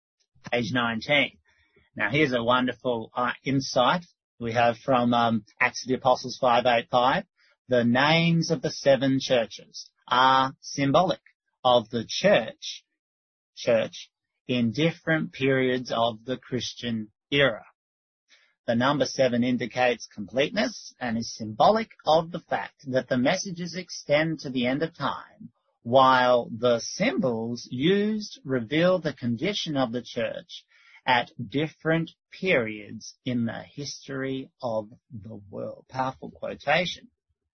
Speaker 1: page nineteen. Now here's a wonderful uh, insight we have from um, Acts of the Apostles five eighty-five. The names of the seven churches are symbolic of the church, church in different periods of the Christian era. The number seven indicates completeness and is symbolic of the fact that the messages extend to the end of time, while the symbols used reveal the condition of the church at different periods in the history of the world. Powerful quotation.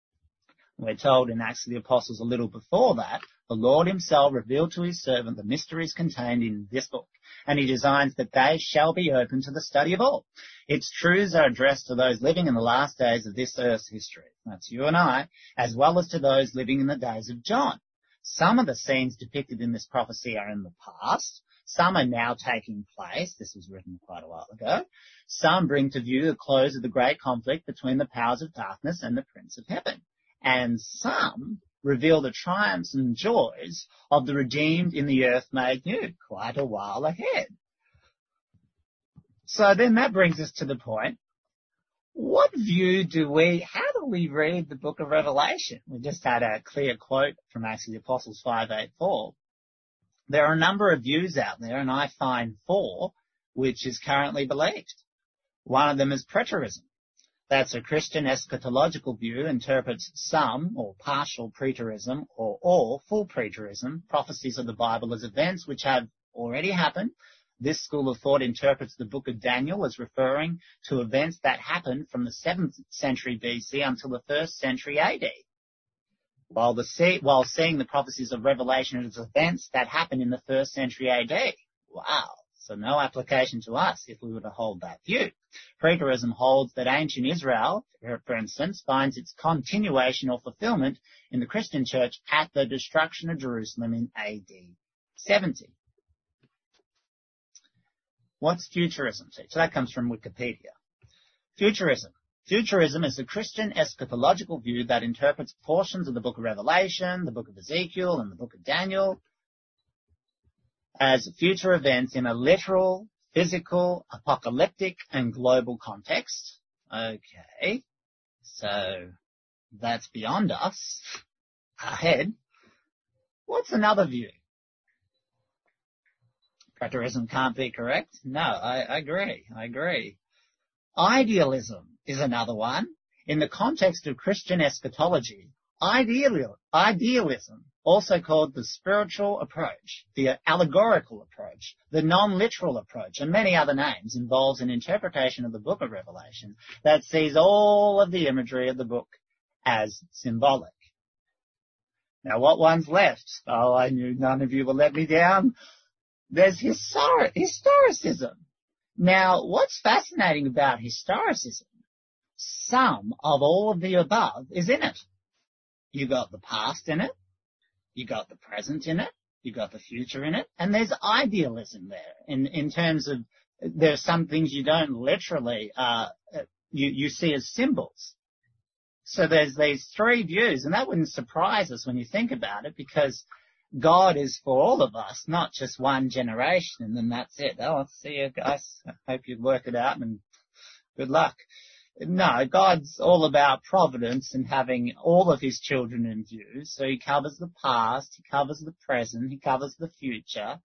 Speaker 1: We're told in Acts of the Apostles a little before that, the Lord himself revealed to his servant the mysteries contained in this book, and he designs that they shall be open to the study of all. Its truths are addressed to those living in the last days of this earth's history. That's you and I, as well as to those living in the days of John. Some of the scenes depicted in this prophecy are in the past. Some are now taking place. This was written quite a while ago. Some bring to view the close of the great conflict between the powers of darkness and the Prince of Heaven. And some reveal the triumphs and joys of the redeemed in the earth made new, quite a while ahead. So then that brings us to the point, what view do we, how do we read the book of Revelation? We just had a clear quote from Acts of the Apostles five eight four. There are a number of views out there, and I find four, which is currently believed. One of them is preterism. That's a Christian eschatological view, interprets some or partial preterism or all full preterism, prophecies of the Bible as events which have already happened. This school of thought interprets the book of Daniel as referring to events that happened from the seventh century B C until the first century A D, while, the see, while seeing the prophecies of Revelation as events that happened in the first century A D. Wow. So no application to us if we were to hold that view. Preterism holds that ancient Israel, for instance, finds its continuation or fulfillment in the Christian church at the destruction of Jerusalem in A D seventy. What's futurism? So that comes from Wikipedia. Futurism. Futurism is a Christian eschatological view that interprets portions of the book of Revelation, the book of Ezekiel, and the book of Daniel as future events in a literal, physical, apocalyptic, and global context. Okay, so that's beyond us. Ahead. What's another view? Preterism can't be correct? No, I, I agree. I agree. Idealism is another one. In the context of Christian eschatology, ideal, idealism, also called the spiritual approach, the allegorical approach, the non-literal approach, and many other names, involves an interpretation of the book of Revelation that sees all of the imagery of the book as symbolic. Now, what one's left? Oh, I knew none of you will let me down. There's histor- historicism. Now, what's fascinating about historicism? Some of all of the above is in it. You got the past in it, you got the present in it, you got the future in it, and there's idealism there in, in terms of there's some things you don't literally, uh, you, you see as symbols. So there's these three views, and that wouldn't surprise us when you think about it, because God is for all of us, not just one generation, and then that's it. Oh, I'll see you guys. I hope you work it out, and good luck. No, God's all about providence and having all of his children in view. So he covers the past, he covers the present, he covers the future,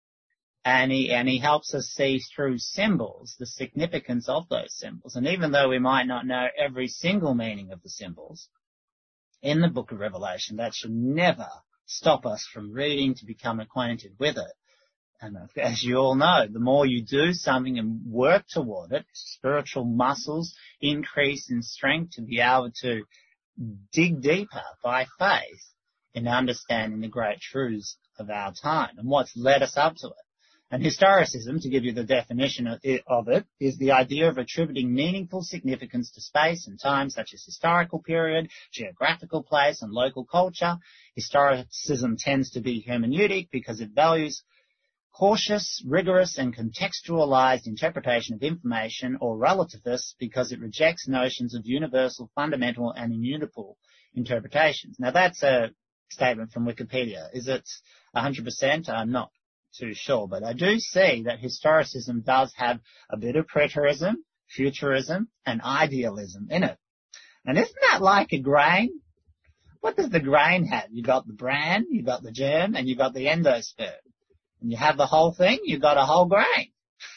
Speaker 1: and he, and he helps us see through symbols the significance of those symbols. And even though we might not know every single meaning of the symbols in the book of Revelation, that should never stop us from reading to become acquainted with it. And as you all know, the more you do something and work toward it, spiritual muscles increase in strength to be able to dig deeper by faith in understanding the great truths of our time and what's led us up to it. And historicism, to give you the definition of it, of it, is the idea of attributing meaningful significance to space and time, such as historical period, geographical place, and local culture. Historicism tends to be hermeneutic because it values cautious, rigorous, and contextualized interpretation of information, or relativist because it rejects notions of universal, fundamental, and immutable interpretations. Now, that's a statement from Wikipedia. Is it one hundred percent? I'm not too sure, but I do see that historicism does have a bit of preterism, futurism, and idealism in it. And isn't that like a grain? What does the grain have? You got the bran, you got the germ, and you got the endosperm. And you have the whole thing, you got a whole grain.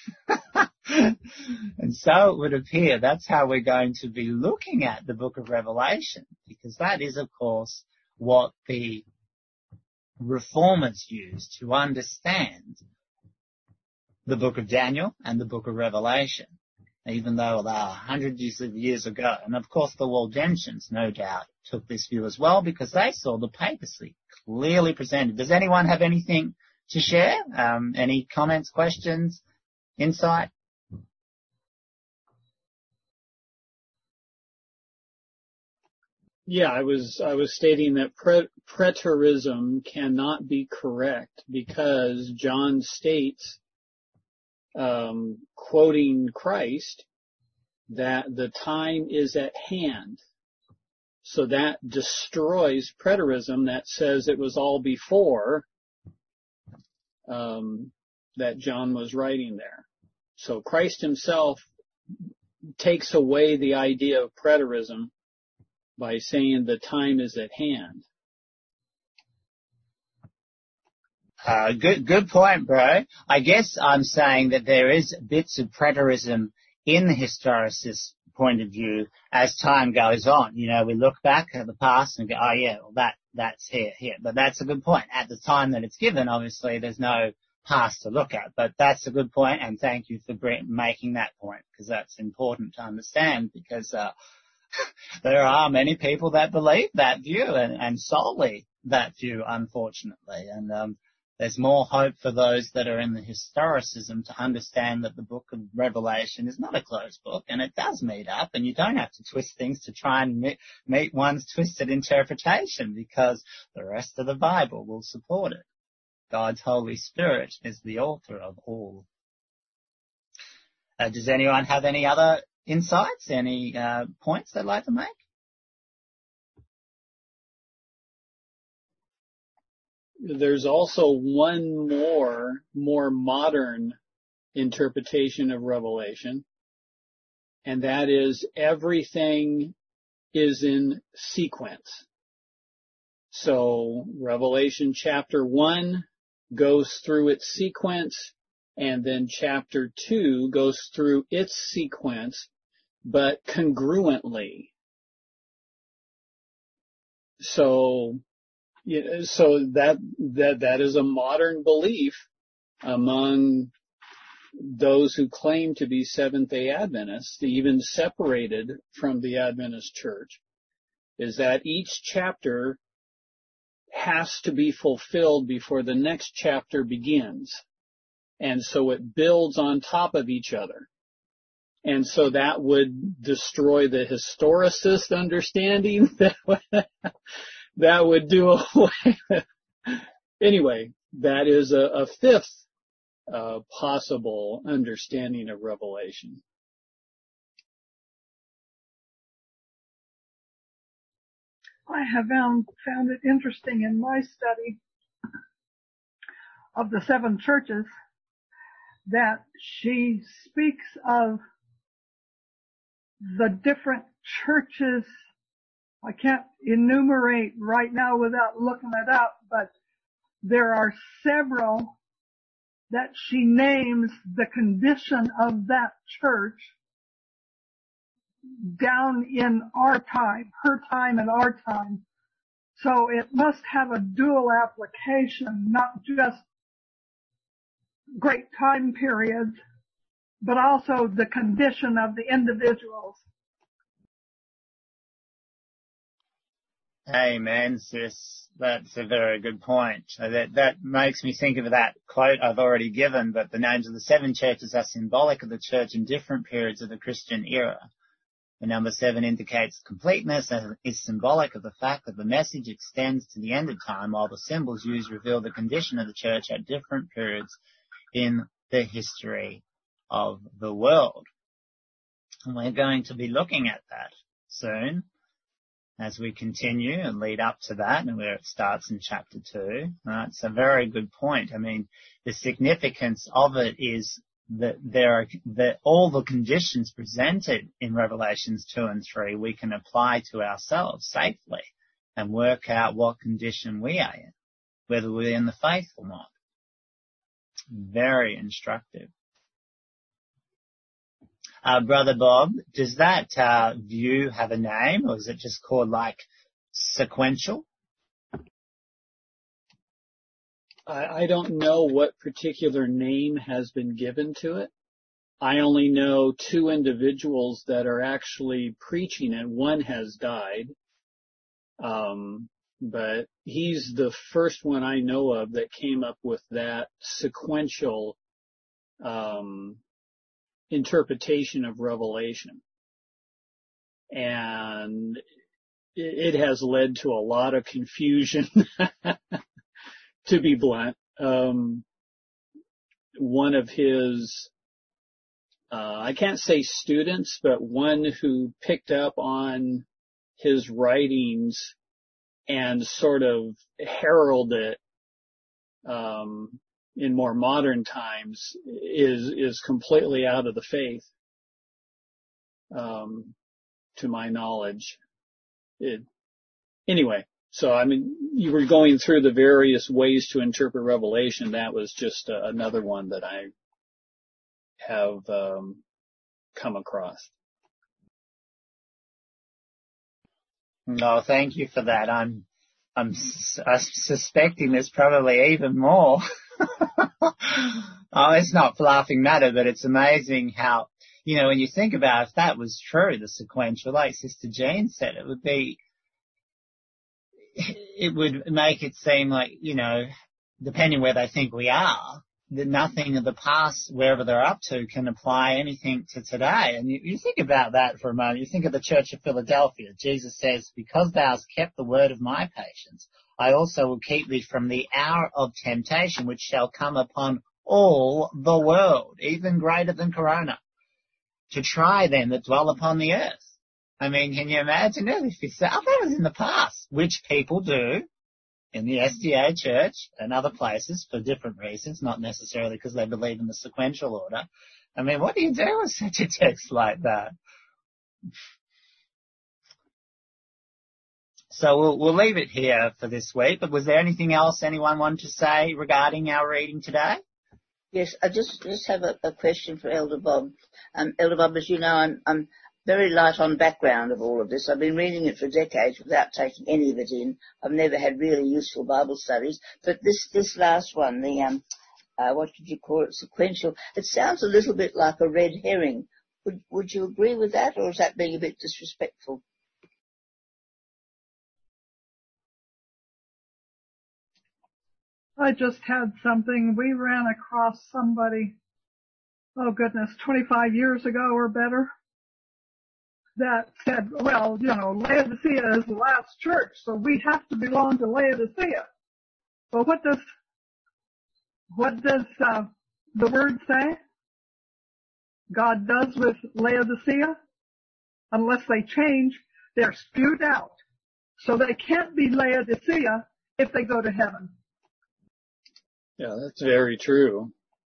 Speaker 1: And so it would appear that's how we're going to be looking at the book of Revelation, because that is, of course, what the reformers used to understand the book of Daniel and the book of Revelation, even though they are hundreds of years ago. And of course the Waldensians, no doubt, took this view as well, because they saw the papacy clearly presented. Does anyone have anything to share? Um, any comments, questions, insight?
Speaker 5: Yeah, I was I was stating that pre- preterism cannot be correct because John states, um, quoting Christ, that the time is at hand. So that destroys preterism that says it was all before um, that John was writing there. So Christ himself takes away the idea of preterism by saying the time is at hand.
Speaker 1: Uh, good, good point, bro. I guess I'm saying that there is bits of preterism in the historicist point of view as time goes on. You know, we look back at the past and go, oh yeah, well that, that's here, here. But that's a good point. At the time that it's given, obviously there's no past to look at. But that's a good point, and thank you for making that point, because that's important to understand, because uh, there are many people that believe that view, and, and solely that view, unfortunately. And um, there's more hope for those that are in the historicism to understand that the book of Revelation is not a closed book, and it does meet up, and you don't have to twist things to try and meet, meet one's twisted interpretation, because the rest of the Bible will support it. God's Holy Spirit is the author of all. Uh, does anyone have any other insights, any uh, points they'd like to make?
Speaker 5: There's also one more, more modern interpretation of Revelation, and that is everything is in sequence. So Revelation chapter one goes through its sequence, and then chapter two goes through its sequence, but congruently. So, yeah, so that that that is a modern belief among those who claim to be Seventh-day Adventists, even separated from the Adventist Church, is that each chapter has to be fulfilled before the next chapter begins. And so it builds on top of each other. And so that would destroy the historicist understanding. That would, that would do away with. Anyway, that is a, a fifth uh, possible understanding of Revelation.
Speaker 6: I have found, found it interesting in my study of the seven churches that she speaks of the different churches. I can't enumerate right now without looking it up, but there are several that she names the condition of that church down in our time, her time and our time. So it must have a dual application, not just great time periods, but also the condition of the individuals.
Speaker 1: Amen, sis. That's a very good point. That, that makes me think of that quote I've already given, but the names of the seven churches are symbolic of the church in different periods of the Christian era. The number seven indicates completeness and is symbolic of the fact that the message extends to the end of time, while the symbols used reveal the condition of the church at different periods in the history of the world. And we're going to be looking at that soon as we continue and lead up to that, and where it starts in chapter two. That's a very good point. I mean, the significance of it is that there are that all the conditions presented in Revelations two and three we can apply to ourselves safely and work out what condition we are in, whether we're in the faith or not. Very instructive. Uh, Brother Bob, does that uh, view have a name, or is it just called like sequential?
Speaker 5: I, I don't know what particular name has been given to it. I only know two individuals that are actually preaching it. One has died, um, but he's the first one I know of that came up with that sequential um, interpretation of Revelation. And it, it has led to a lot of confusion. To be blunt, um, one of his, uh, I can't say students, but one who picked up on his writings and sort of herald it um, in more modern times is is completely out of the faith, um, to my knowledge. It, anyway, so I mean, you were going through the various ways to interpret Revelation. That was just uh, another one that I have um, come across.
Speaker 1: No, thank you for that. I'm, I'm, I'm suspecting there's probably even more. Oh, it's not laughing matter, but it's amazing how, you know, when you think about it, if that was true, the sequential, like Sister Jean said, it would be, it would make it seem like, you know, depending where they think we are, that nothing of the past, wherever they're up to, can apply anything to today. And you, you think about that for a moment. You think of the Church of Philadelphia. Jesus says, because thou hast kept the word of my patience, I also will keep thee from the hour of temptation, which shall come upon all the world, even greater than Corona, to try them that dwell upon the earth. I mean, can you imagine it? If you say, oh, that was in the past, which people do in the S D A Church and other places for different reasons, not necessarily because they believe in the sequential order. I mean, what do you do with such a text like that? So we'll, we'll leave it here for this week, but was there anything else anyone wanted to say regarding our reading today?
Speaker 2: Yes, I just just have a, a question for Elder Bob. Um, Elder Bob, as you know, I'm, I'm very light on background of all of this. I've been reading it for decades without taking any of it in. I've never had really useful Bible studies. But this, this last one, the, um, uh, what did you call it, sequential, it sounds a little bit like a red herring. Would, would you agree with that, or is that being a bit disrespectful?
Speaker 6: I just had something. We ran across somebody, oh goodness, twenty-five years ago or better, that said, well, you know, Laodicea is the last church, so we have to belong to Laodicea. Well, what does, what does, uh, the word say? God does with Laodicea? Unless they change, they're spewed out. So they can't be Laodicea if they go to heaven.
Speaker 5: Yeah, that's very true.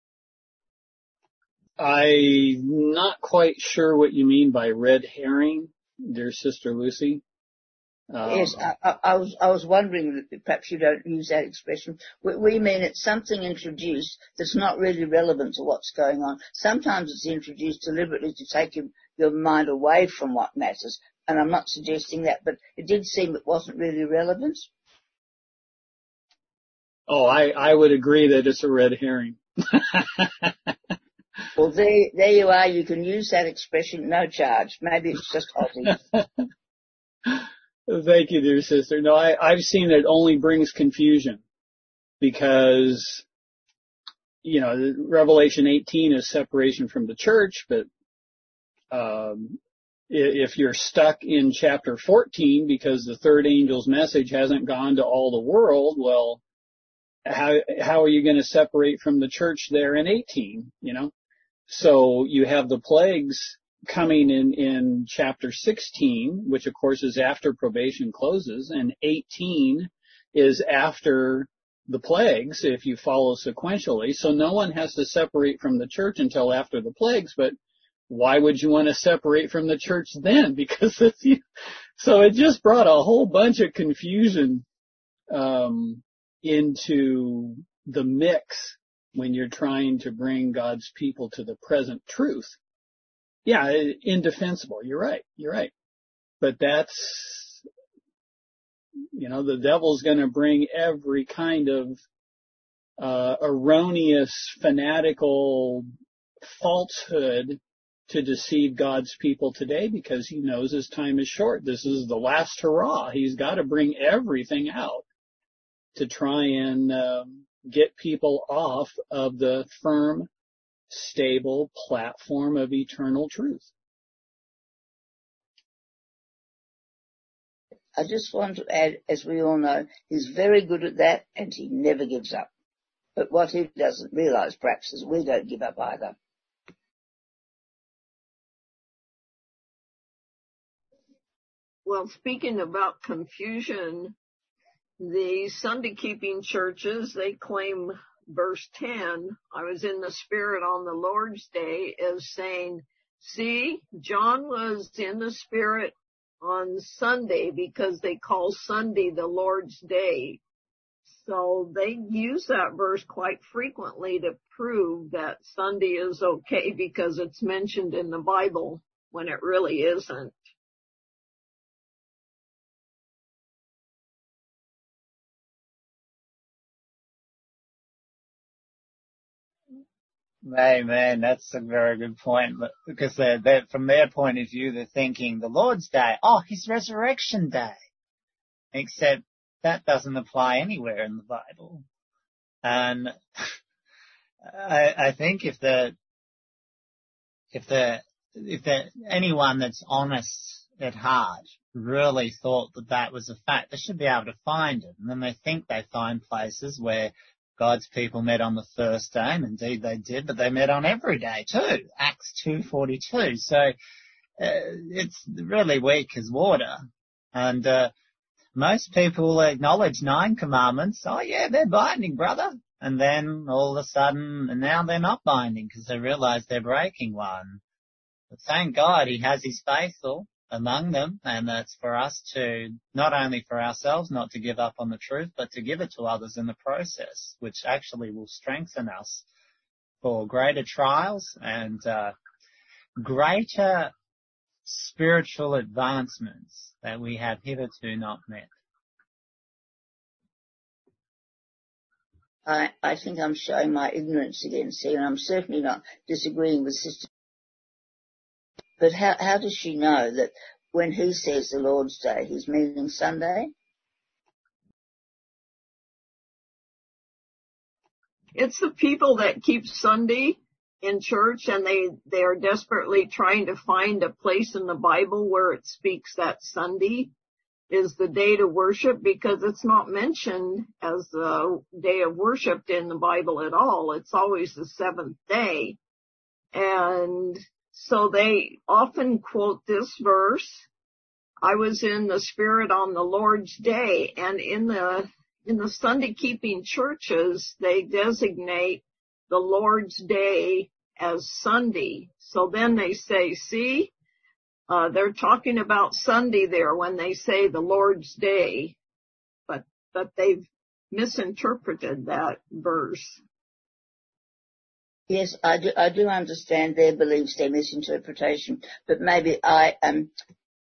Speaker 5: I'm not quite sure what you mean by red herring, dear Sister Lucy. Um,
Speaker 2: Yes, I, I, I was I was wondering that perhaps you don't use that expression. We, we mean it's something introduced that's not really relevant to what's going on. Sometimes it's introduced deliberately to take your, your mind away from what matters, and I'm not suggesting that, but it did seem it wasn't really relevant.
Speaker 5: Oh, I, I would agree that it's a red herring.
Speaker 2: Well, there, there you are. You can use that expression, no charge. Maybe it's just Aussie.
Speaker 5: Thank you, dear sister. No, I, I've seen that it only brings confusion because, you know, Revelation eighteen is separation from the church, but um, if you're stuck in chapter fourteen because the third angel's message hasn't gone to all the world, well, how how are you going to separate from the church there in eighteen, you know? So you have the plagues coming in, in chapter sixteen, which of course is after probation closes, and eighteen is after the plagues if you follow sequentially. So no one has to separate from the church until after the plagues, but why would you want to separate from the church then? Because it's, so it just brought a whole bunch of confusion um, into the mix when you're trying to bring God's people to the present truth. Yeah, indefensible. You're right. You're right. But that's, you know, the devil's going to bring every kind of uh, erroneous, fanatical falsehood to deceive God's people today because he knows his time is short. This is the last hurrah. He's got to bring everything out to try and um, get people off of the firm, stable platform of eternal truth.
Speaker 2: I just want to add, as we all know, he's very good at that and he never gives up. But what he doesn't realise perhaps is we don't give up either.
Speaker 7: Well, speaking about confusion, the Sunday keeping churches, they claim verse ten, I was in the Spirit on the Lord's Day, as saying, see, John was in the Spirit on Sunday because they call Sunday the Lord's Day. So they use that verse quite frequently to prove that Sunday is okay because it's mentioned in the Bible when it really isn't.
Speaker 1: Amen. That's a very good point, because they're, they're, from their point of view, they're thinking the Lord's Day, oh, His resurrection day. Except that doesn't apply anywhere in the Bible. And I, I think if the, if the, if the, anyone that's honest at heart really thought that that was a fact, they should be able to find it. And then they think they find places where God's people met on the first day, and indeed they did, but they met on every day too. Acts two forty-two. So uh, it's really weak as water. And uh, most people acknowledge nine commandments. Oh yeah, they're binding, brother. And then all of a sudden, and now they're not binding because they realize they're breaking one. But thank God He has His faithful among them, and that's for us to, not only for ourselves not to give up on the truth, but to give it to others in the process, which actually will strengthen us for greater trials and uh, greater spiritual advancements that we have hitherto not met.
Speaker 2: I, I think I'm showing my ignorance against here, and I'm certainly not disagreeing with Sister. But how, how does she know that when he says the Lord's Day, he's meaning Sunday?
Speaker 7: It's the people that keep Sunday in church, and they, they are desperately trying to find a place in the Bible where it speaks that Sunday is the day to worship, because it's not mentioned as the day of worship in the Bible at all. It's always the seventh day. And so they often quote this verse, I was in the Spirit on the Lord's Day, and in the in the Sunday keeping churches, they designate the Lord's Day as Sunday. So then they say, see, uh, they're talking about Sunday there when they say the Lord's Day, but but they've misinterpreted that verse.
Speaker 2: Yes, I do, I do understand their beliefs, their misinterpretation, but maybe I um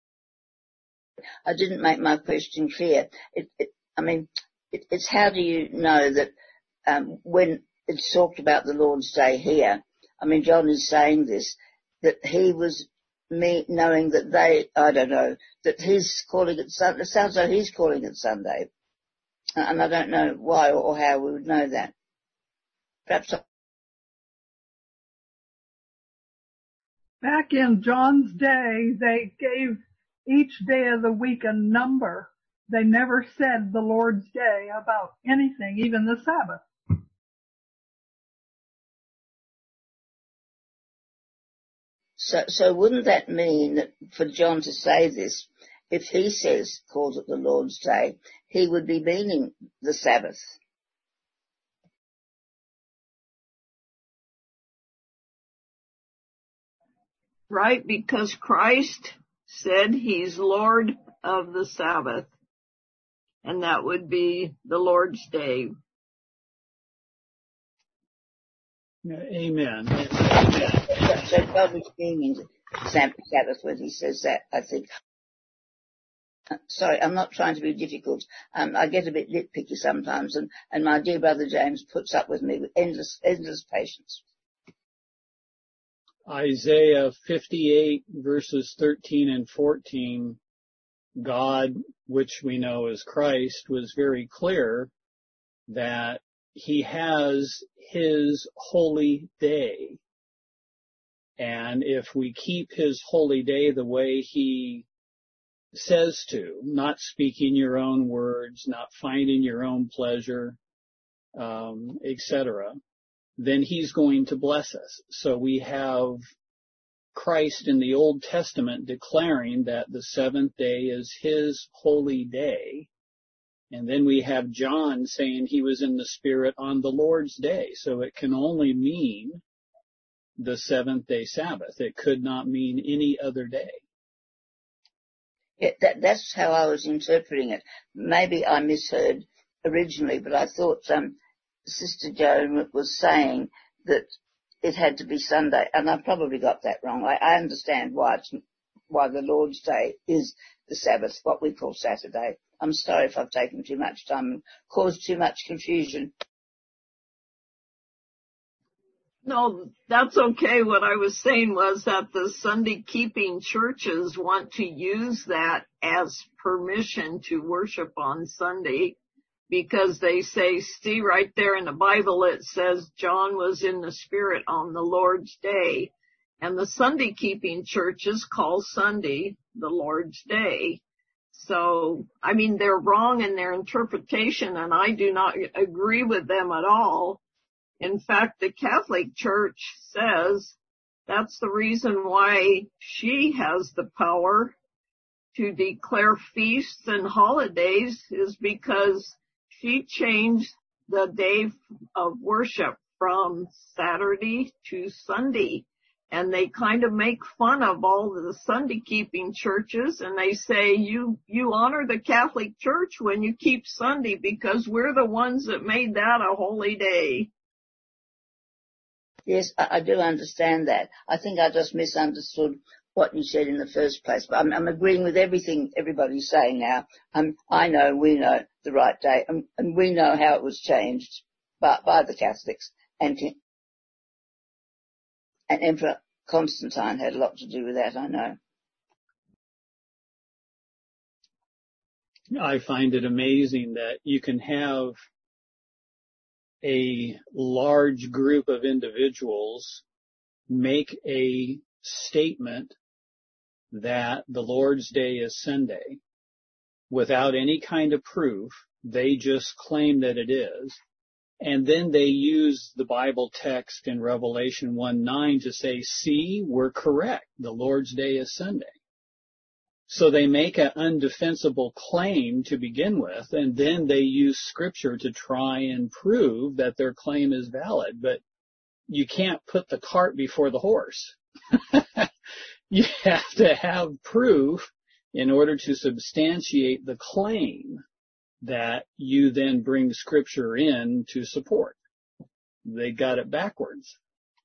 Speaker 2: I didn't make my question clear. It, it, I mean, it, it's how do you know that um, when it's talked about the Lord's Day here, I mean, John is saying this, that he was me knowing that they, I don't know, that he's calling it Sunday. It sounds like he's calling it Sunday, and I don't know why or how we would know that. Perhaps I
Speaker 6: Back in John's day, they gave each day of the week a number. They never said the Lord's Day about anything, even the Sabbath.
Speaker 2: So, so wouldn't that mean that for John to say this, if he says, calls it the Lord's Day, he would be meaning the Sabbath?
Speaker 7: Right, because Christ said he's Lord of the Sabbath, and that would be the Lord's Day.
Speaker 5: Amen.
Speaker 2: So God was meaning Sabbath when he says that, I think. Sorry, I'm not trying to be difficult. Um, I get a bit nitpicky sometimes, and, and my dear brother James puts up with me with endless, endless patience.
Speaker 5: Isaiah fifty-eight verses thirteen and fourteen, God, which we know as Christ, was very clear that he has his holy day. And if we keep his holy day the way he says to, not speaking your own words, not finding your own pleasure, um, et cetera, then he's going to bless us. So we have Christ in the Old Testament declaring that the seventh day is his holy day. And then we have John saying he was in the Spirit on the Lord's day. So it can only mean the seventh day Sabbath. It could not mean any other day.
Speaker 2: Yeah, that, that's how I was interpreting it. Maybe I misheard originally, but I thought um, Sister Joan was saying that it had to be Sunday, and I probably got that wrong. I, I understand why it's, why the Lord's Day is the Sabbath, what we call Saturday. I'm sorry if I've taken too much time and caused too much confusion.
Speaker 7: No, that's okay. What I was saying was that the Sunday keeping churches want to use that as permission to worship on Sunday, because they say, see right there in the Bible, it says John was in the Spirit on the Lord's day. And the Sunday keeping churches call Sunday the Lord's day. So, I mean, they're wrong in their interpretation, and I do not agree with them at all. In fact, the Catholic Church says that's the reason why she has the power to declare feasts and holidays, is because she changed the day of worship from Saturday to Sunday. And they kind of make fun of all the Sunday keeping churches, and they say, you, you honor the Catholic Church when you keep Sunday, because we're the ones that made that a holy day.
Speaker 2: Yes, I, I do understand that. I think I just misunderstood what you said in the first place, but I'm, I'm agreeing with everything everybody's saying now. Um, I know, we know the right day, and, and we know how it was changed by, by the Catholics, and, and Emperor Constantine had a lot to do with that, I know.
Speaker 5: I find it amazing that you can have a large group of individuals make a statement that the Lord's Day is Sunday without any kind of proof. They just claim that it is. And then they use the Bible text in Revelation one nine to say, see, we're correct. The Lord's Day is Sunday. So they make an undefensible claim to begin with, and then they use Scripture to try and prove that their claim is valid. But you can't put the cart before the horse. You have to have proof in order to substantiate the claim that you then bring Scripture in to support. They got it backwards.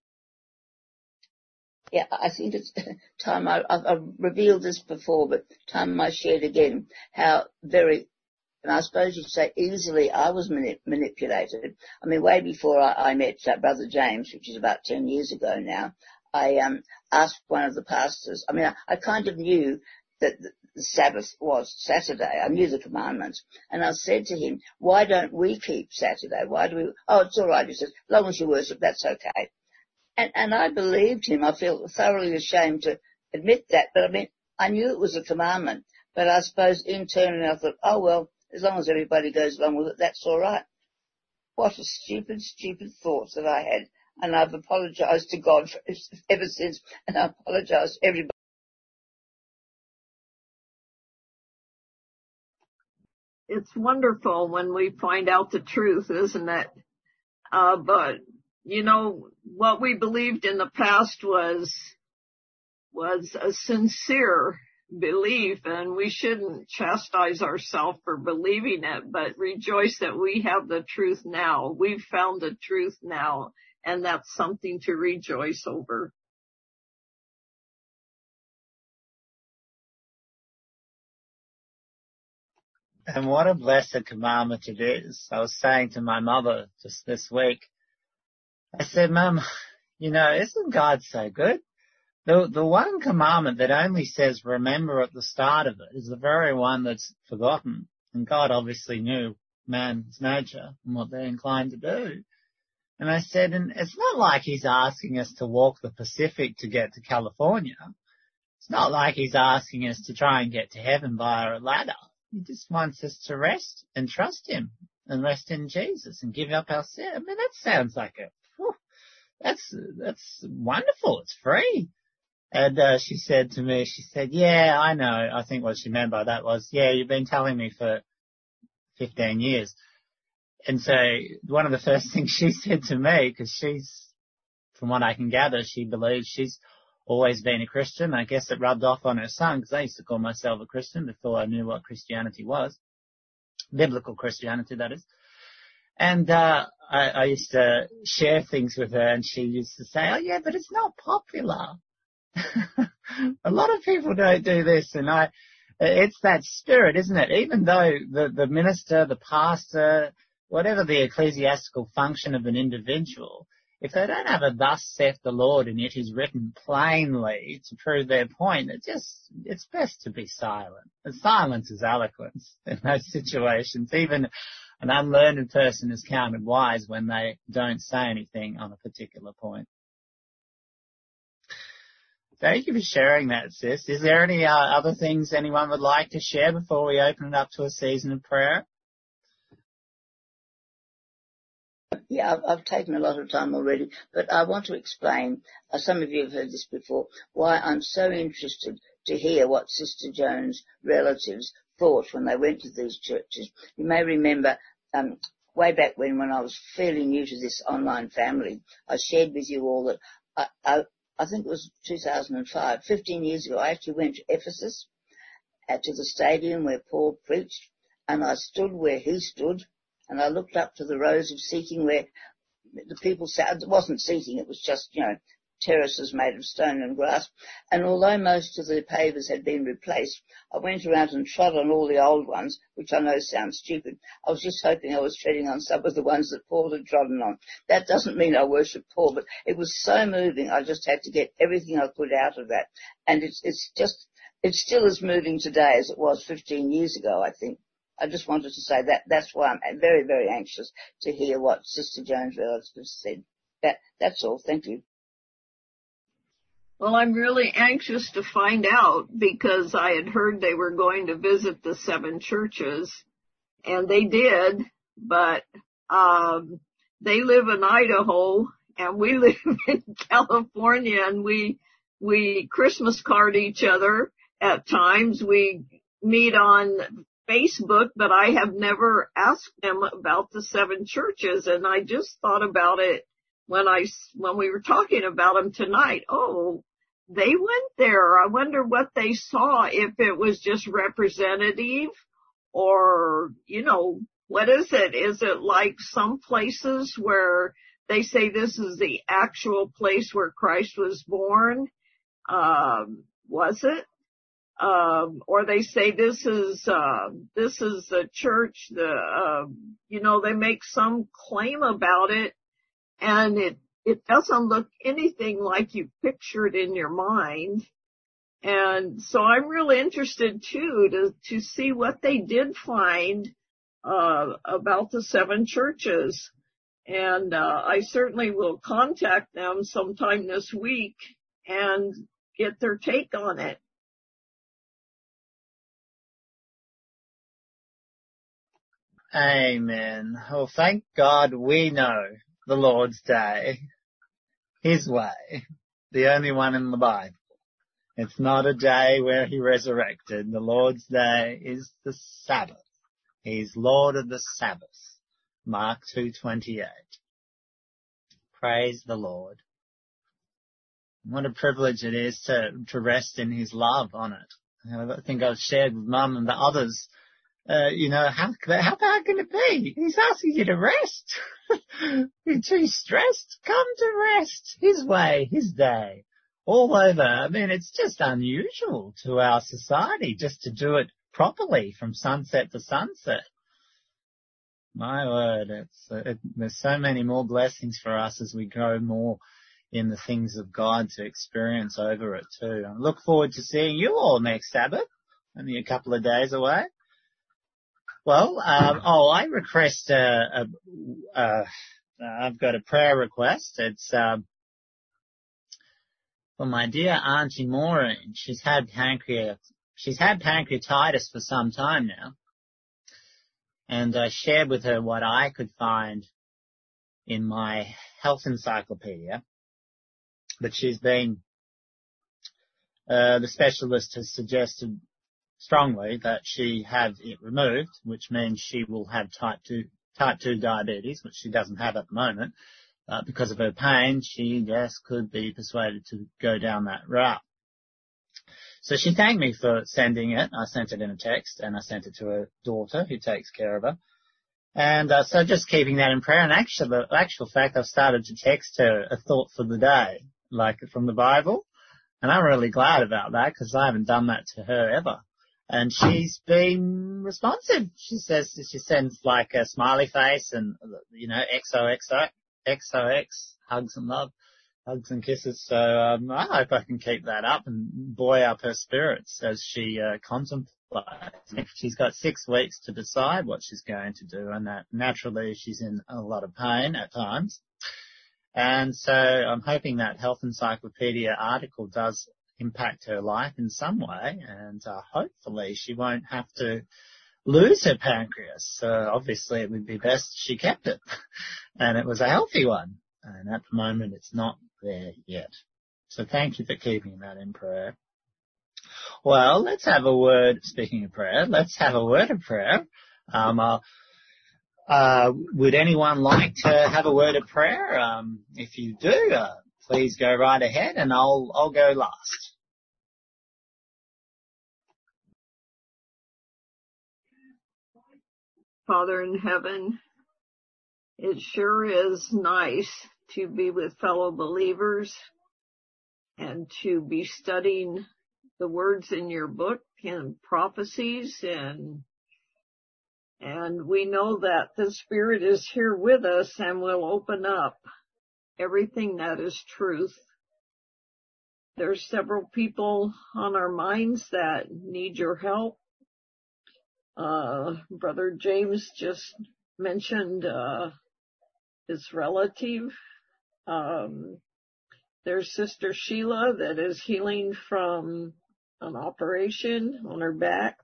Speaker 2: Yeah, I think it's time I, I've, I've revealed this before, but time I shared again how very, and I suppose you'd say easily, I was mani- manipulated. I mean, way before I, I met uh, Brother James, which is about ten years ago now, I um, asked one of the pastors. I mean, I, I kind of knew that the, the Sabbath was Saturday. I knew the commandments. And I said to him, why don't we keep Saturday? Why do we? Oh, it's all right. He says, as long as you worship, that's okay. And, and I believed him. I feel thoroughly ashamed to admit that. But I mean, I knew it was a commandment. But I suppose internally I thought, oh, well, as long as everybody goes along with it, that's all right. What a stupid, stupid thought that I had. And I've apologized to God for it ever since. And I apologize to everybody.
Speaker 7: It's wonderful when we find out the truth, isn't it? Uh, but, you know, what we believed in the past was, was a sincere belief, and we shouldn't chastise ourselves for believing it, but rejoice that we have the truth now. We've found the truth now, and that's something to rejoice over.
Speaker 1: And what a blessed commandment it is. I was saying to my mother just this week, I said, Mum, you know, isn't God so good? The the one commandment that only says remember at the start of it is the very one that's forgotten. And God obviously knew man's nature and what they're inclined to do. And I said, and it's not like he's asking us to walk the Pacific to get to California. It's not like he's asking us to try and get to heaven via a ladder. He just wants us to rest and trust him and rest in Jesus and give up our sin. I mean, that sounds like a, whew, that's, that's wonderful. It's free. And uh, she said to me, she said, yeah, I know. I think what she meant by that was, yeah, you've been telling me for fifteen years. And so one of the first things she said to me, because she's, from what I can gather, she believes she's always been a Christian. I guess it rubbed off on her son, because I used to call myself a Christian before I knew what Christianity was. Biblical Christianity, that is. And uh I, I used to share things with her, and she used to say, oh, yeah, but it's not popular. A lot of people don't do this, and I, it's that spirit, isn't it? Even though the, the minister, the pastor, whatever the ecclesiastical function of an individual, if they don't have a thus saith the Lord and it is written plainly to prove their point, it just, it's best to be silent. And silence is eloquence in those situations. Even an unlearned person is counted wise when they don't say anything on a particular point. Thank you for sharing that, sis. Is there any uh, other things anyone would like to share before we open it up to a season of prayer?
Speaker 2: Yeah, I've, I've taken a lot of time already, but I want to explain, uh, some of you have heard this before, why I'm so interested to hear what Sister Jones' relatives thought when they went to these churches. You may remember um, way back when, when I was fairly new to this online family, I shared with you all that I, I, I think it was two thousand five, fifteen years ago, I actually went to Ephesus, uh, to the stadium where Paul preached, and I stood where he stood, and I looked up to the rows of seating where the people sat. It wasn't seating, it was just, you know, terraces made of stone and grass. And although most of the pavers had been replaced, I went around and trod on all the old ones, which I know sounds stupid. I was just hoping I was treading on some of the ones that Paul had trodden on. That doesn't mean I worship Paul, but it was so moving, I just had to get everything I could out of that. And it's, it's just, it's still as moving today as it was fifteen years ago, I think. I just wanted to say that. That's why I'm very, very anxious to hear what Sister Jones' relatives said. That, that's all. Thank you.
Speaker 7: Well, I'm really anxious to find out, because I had heard they were going to visit the seven churches, and they did, but um they live in Idaho and we live in California, and we we Christmas card each other at times. We meet on Facebook, but I have never asked them about the seven churches, and I just thought about it when I when we were talking about them tonight. Oh, they went there. I wonder what they saw, if it was just representative, or, you know, what is it? Is it like some places where they say this is the actual place where Christ was born? Um, was it? Um, or they say this is, uh, this is the church, the, uh, you know, they make some claim about it, and it, it doesn't look anything like you pictured in your mind. And so I'm really interested too to, to see what they did find, uh, about the seven churches. And, uh, I certainly will contact them sometime this week and get their take on it.
Speaker 1: Amen. Well, thank God we know the Lord's Day, His way, the only one in the Bible. It's not a day where He resurrected. The Lord's Day is the Sabbath. He's Lord of the Sabbath. Mark two twenty-eight. Praise the Lord. What a privilege it is to, to rest in His love on it. I think I've shared with Mum and the others, uh, you know, how, how bad can it be? He's asking you to rest. You're too stressed. Come to rest. His way, His day. All over. I mean, it's just unusual to our society just to do it properly from sunset to sunset. My word, it's, it, there's so many more blessings for us as we grow more in the things of God to experience over it too. I look forward to seeing you all next Sabbath, only a couple of days away. Well, um, oh, I request a, a, a, I've got a prayer request. It's um, for my dear Auntie Maureen. She's had pancreas, she's had pancreatitis for some time now. And I shared with her what I could find in my health encyclopedia. But she's been Uh, the specialist has suggested strongly that she have it removed, which means she will have type two, type two diabetes, which she doesn't have at the moment. Uh, because of her pain, she just could be persuaded to go down that route. So she thanked me for sending it. I sent it in a text, and I sent it to her daughter, who takes care of her. And uh, so just keeping that in prayer. And actually, the actual fact, I've started to text her a thought for the day, like from the Bible. And I'm really glad about that, because I haven't done that to her ever. And she's been responsive. She says, she sends like a smiley face and, you know, X O X O. X O X, hugs and love, hugs and kisses. So um, I hope I can keep that up and buoy up her spirits as she uh, contemplates. She's got six weeks to decide what she's going to do, and that naturally she's in a lot of pain at times. And so I'm hoping that Health Encyclopedia article does impact her life in some way, and uh, hopefully she won't have to lose her pancreas. So obviously it would be best she kept it. And it was a healthy one. And at the moment it's not there yet. So thank you for keeping that in prayer. Well, let's have a word, speaking of prayer, let's have a word of prayer. Um, I'll, uh, would anyone like to have a word of prayer? Um, if you do, uh, please go right ahead, and I'll, I'll go last.
Speaker 7: Father in heaven, it sure is nice to be with fellow believers and to be studying the words in your book and prophecies, and and we know that the Spirit is here with us and will open up everything that is truth. There's several people on our minds that need your help. Uh, Brother James just mentioned, uh, his relative. Um, there's Sister Sheila that is healing from an operation on her back.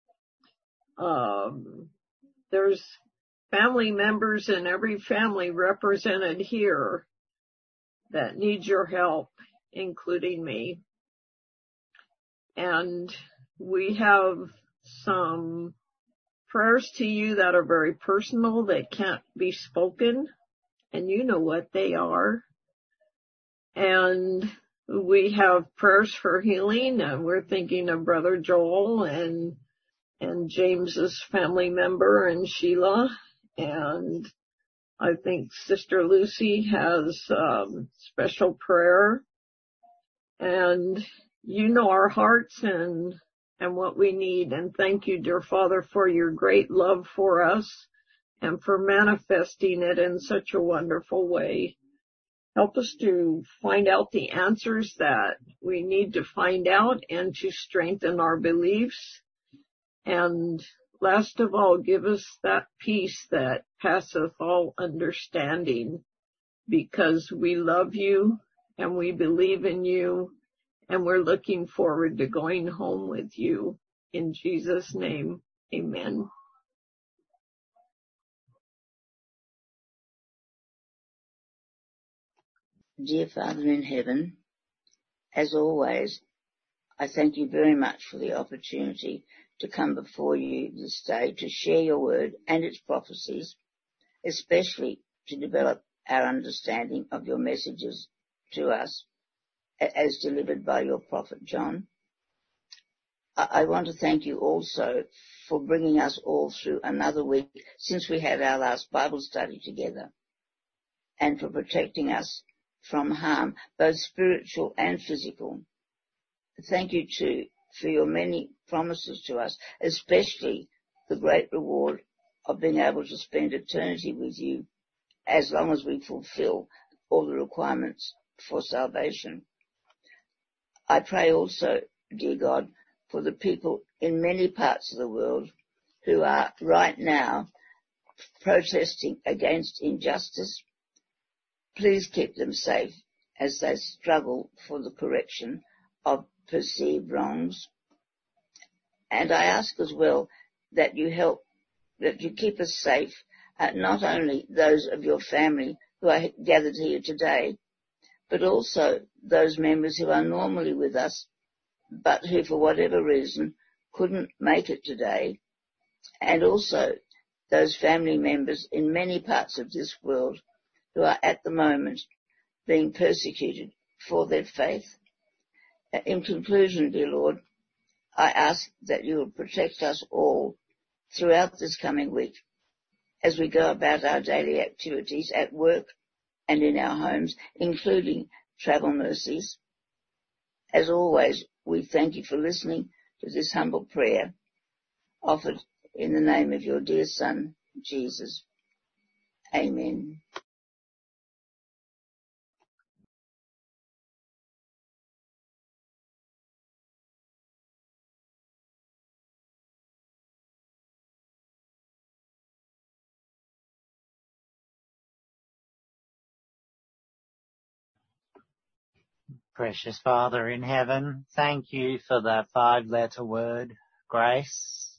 Speaker 7: Um, there's family members in every family represented here that need your help, including me. And we have some prayers to you that are very personal, that can't be spoken, and you know what they are. And we have prayers for healing, and we're thinking of Brother Joel and and James's family member and Sheila, and I think Sister Lucy has um, special prayer. And you know our hearts and and what we need. And thank you, dear Father, for your great love for us and for manifesting it in such a wonderful way. Help us to find out the answers that we need to find out and to strengthen our beliefs. And last of all, give us that peace that passeth all understanding, because we love you and we believe in you, and we're looking forward to going home with you. In Jesus' name, amen.
Speaker 2: Dear Father in heaven, as always, I thank you very much for the opportunity to come before you this day to share your word and its prophecies, especially to develop our understanding of your messages to us as delivered by your prophet John. I want to thank you also for bringing us all through another week since we had our last Bible study together, and for protecting us from harm, both spiritual and physical. Thank you too for your many promises to us, especially the great reward of being able to spend eternity with you as long as we fulfill all the requirements for salvation. I pray also, dear God, for the people in many parts of the world who are right now protesting against injustice. Please keep them safe as they struggle for the correction of perceived wrongs. And I ask as well that you help, that you keep us safe, uh, not only those of your family who are gathered here today, but also those members who are normally with us but who for whatever reason couldn't make it today, and also those family members in many parts of this world who are at the moment being persecuted for their faith. In conclusion, dear Lord, I ask that you will protect us all throughout this coming week as we go about our daily activities at work and in our homes, including travel mercies. As always, we thank you for listening to this humble prayer offered in the name of your dear Son, Jesus. Amen.
Speaker 1: Precious Father in heaven, thank you for that five-letter word, grace,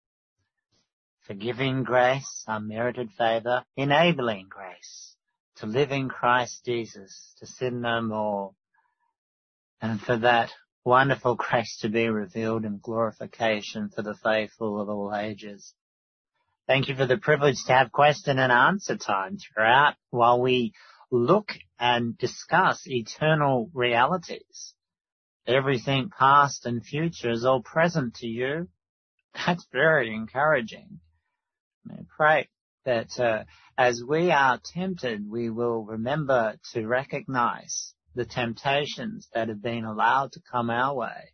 Speaker 1: forgiving grace, unmerited favour, enabling grace to live in Christ Jesus, to sin no more, and for that wonderful grace to be revealed in glorification for the faithful of all ages. Thank you for the privilege to have question and answer time throughout while we look and discuss eternal realities. Everything past and future is all present to you. That's very encouraging. I pray that uh, as we are tempted, we will remember to recognize the temptations that have been allowed to come our way.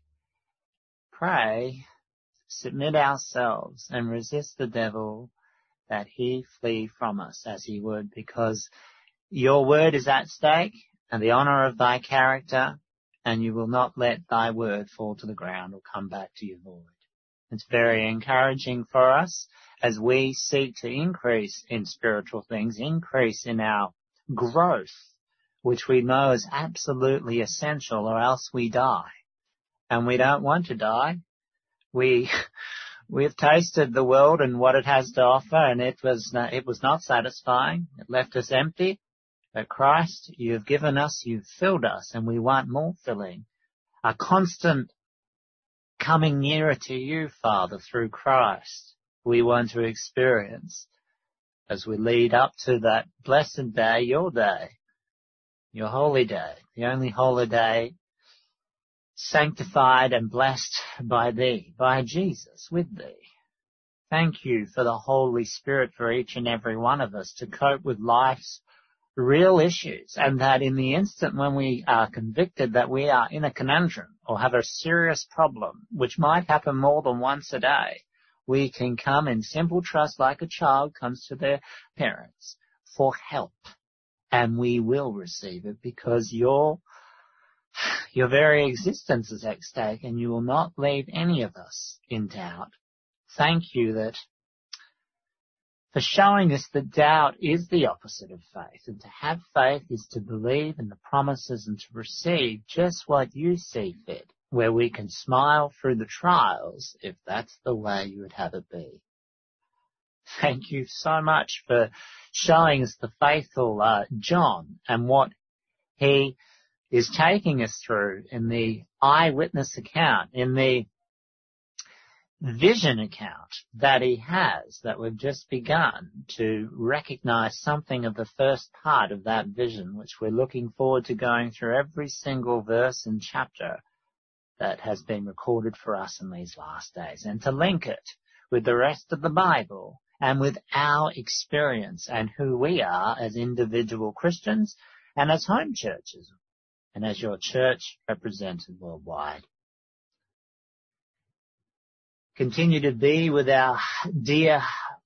Speaker 1: Pray, submit ourselves and resist the devil that he flee from us as he would, because your word is at stake and the honour of thy character, and you will not let thy word fall to the ground or come back to you void. It's very encouraging for us as we seek to increase in spiritual things, increase in our growth, which we know is absolutely essential, or else we die. And we don't want to die. We, we've tasted the world and what it has to offer, and it was, it was not satisfying. It left us empty. But Christ, you have given us, you've filled us, and we want more filling. A constant coming nearer to you, Father, through Christ, we want to experience as we lead up to that blessed day, your day, your holy day, the only holy day sanctified and blessed by thee, by Jesus, with thee. Thank you for the Holy Spirit for each and every one of us to cope with life's real issues, and that in the instant when we are convicted that we are in a conundrum or have a serious problem, which might happen more than once a day, we can come in simple trust like a child comes to their parents for help, and we will receive it because your your very existence is at stake, and you will not leave any of us in doubt. Thank you that for showing us that doubt is the opposite of faith, and to have faith is to believe in the promises and to receive just what you see fit, where we can smile through the trials if that's the way you would have it be. Thank you so much for showing us the faithful uh, John and what he is taking us through in the eyewitness account, in the vision account that he has, that we've just begun to recognize something of the first part of that vision, which we're looking forward to going through every single verse and chapter that has been recorded for us in these last days, and to link it with the rest of the Bible and with our experience and who we are as individual Christians and as home churches and as your church represented worldwide. Continue to be with our dear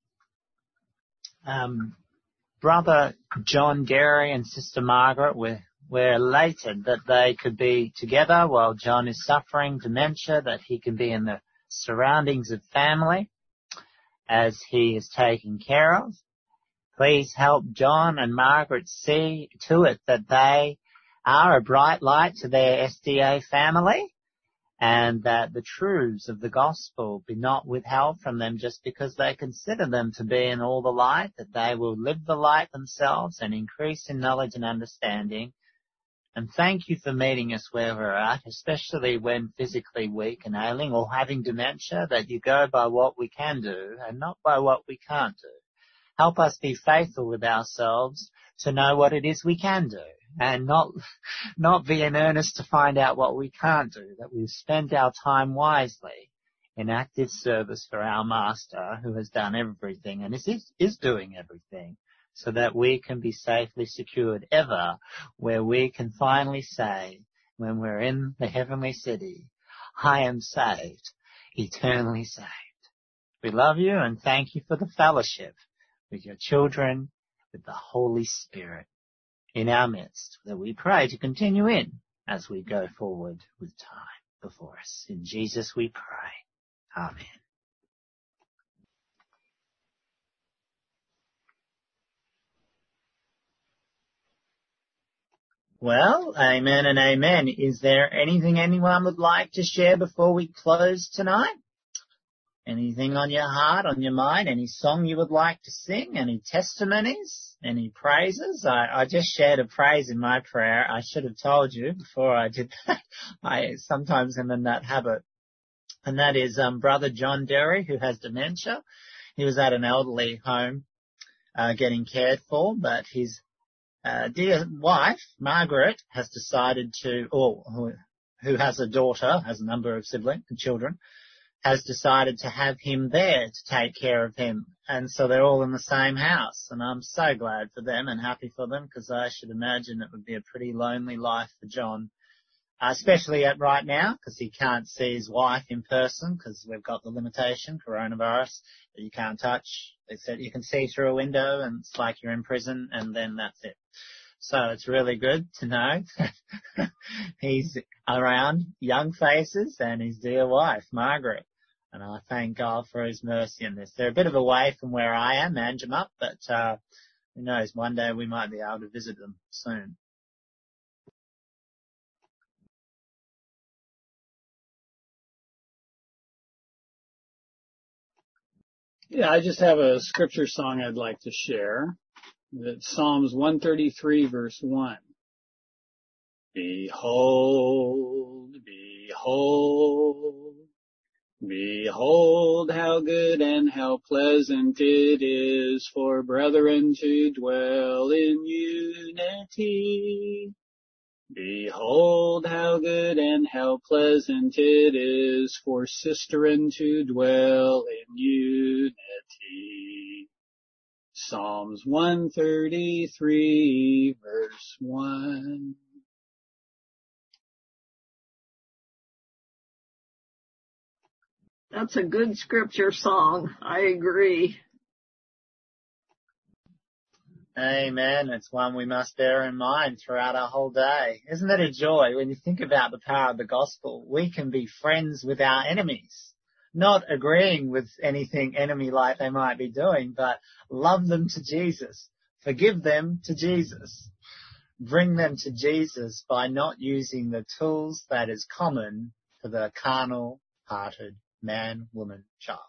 Speaker 1: um, brother John Gary and Sister Margaret. We're, we're elated that they could be together while John is suffering dementia, that he can be in the surroundings of family as he is taken care of. Please help John and Margaret see to it that they are a bright light to their S D A family, and that the truths of the gospel be not withheld from them just because they consider them to be in all the light, that they will live the light themselves and increase in knowledge and understanding And thank you for meeting us where we're at, especially when physically weak and ailing or having dementia, that you go by what we can do and not by what we can't do. Help us be faithful with ourselves to know what it is we can do and not, not be in earnest to find out what we can't do, that we've spent our time wisely in active service for our Master who has done everything and is, is doing everything, so that we can be safely secured ever where we can finally say, when we're in the heavenly city, I am saved, eternally saved. We love you and thank you for the fellowship with your children, with the Holy Spirit in our midst, that we pray to continue in as we go forward with time before us. In Jesus we pray. Amen. Well, amen and amen. Is there anything anyone would like to share before we close tonight? Anything on your heart, on your mind? Any song you would like to sing? Any testimonies? Any praises? I, I just shared a praise in my prayer. I should have told you before I did that. I sometimes am in that habit. And that is um, Brother John Derry, who has dementia. He was at an elderly home uh, getting cared for, but his uh, dear wife, Margaret, has decided to, or who, who has a daughter, has a number of siblings and children, has decided to have him there to take care of him. And so they're all in the same house. And I'm so glad for them and happy for them, because I should imagine it would be a pretty lonely life for John. Uh, especially at right now, because he can't see his wife in person, because we've got the limitation, coronavirus, that you can't touch. They said you can see through a window and it's like you're in prison, and then that's it. So it's really good to know he's around young faces and his dear wife, Margaret. And I thank God for his mercy in this. They're a bit of a way from where I am, Manjimup, but uh, who knows, one day we might be able to visit them soon.
Speaker 5: Yeah, I just have a scripture song I'd like to share. It's Psalms one thirty-three, verse one. Behold, behold, behold how good and how pleasant it is for brethren to dwell in unity. Behold how good and how pleasant it is for sisterin to dwell in unity. Psalms one thirty-three, verse one.
Speaker 7: That's a good scripture song. I agree.
Speaker 1: Amen. It's one we must bear in mind throughout our whole day. Isn't it a joy when you think about the power of the gospel? We can be friends with our enemies, not agreeing with anything enemy-like they might be doing, but love them to Jesus, forgive them to Jesus, bring them to Jesus by not using the tools that is common for the carnal-hearted man, woman, child.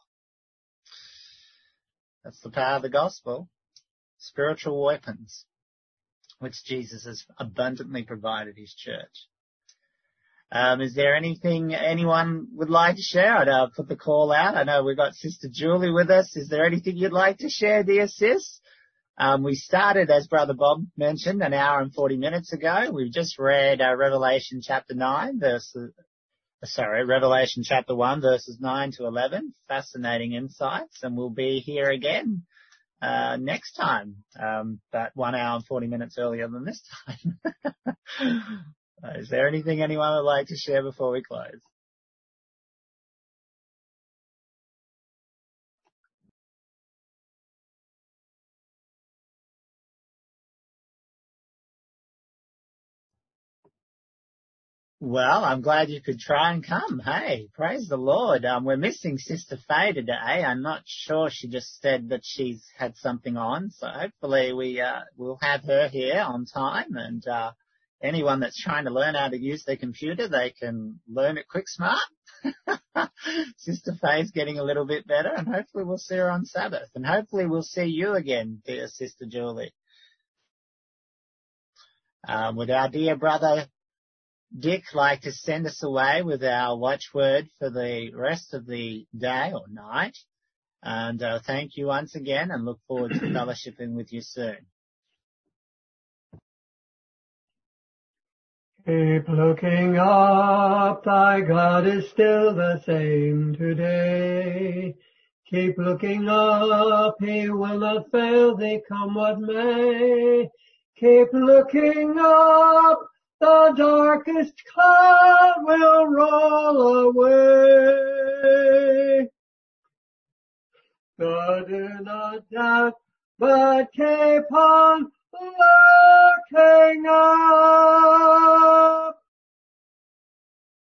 Speaker 1: That's the power of the gospel. Spiritual weapons, which Jesus has abundantly provided his church. Um, is there anything anyone would like to share? I'd uh, put the call out. I know we've got Sister Julie with us. Is there anything you'd like to share, dear sis? Um, we started, as Brother Bob mentioned, an hour and forty minutes ago. We've just read uh, Revelation chapter nine, verses, sorry, Revelation chapter one, verses nine to eleven. Fascinating insights, and we'll be here again Uh, next time, um, but one hour and forty minutes earlier than this time. uh, is there anything anyone would like to share before we close? Well, I'm glad you could try and come. Hey, praise the Lord. Um, we're missing Sister Faye today. I'm not sure. She just said that she's had something on. So hopefully we, uh, we'll have her here on time. And, uh, anyone that's trying to learn how to use their computer, they can learn it quick smart. Sister Faye's getting a little bit better, and hopefully we'll see her on Sabbath. And hopefully we'll see you again, dear Sister Julie. Um, would our dear brother Dick like to send us away with our watchword for the rest of the day or night? And uh, thank you once again, and look forward to fellowshipping with you soon.
Speaker 8: Keep looking up, thy God is still the same today. Keep looking up, he will not fail thee, come what may. Keep looking up, the darkest cloud will roll away. So do not doubt, but keep on loving.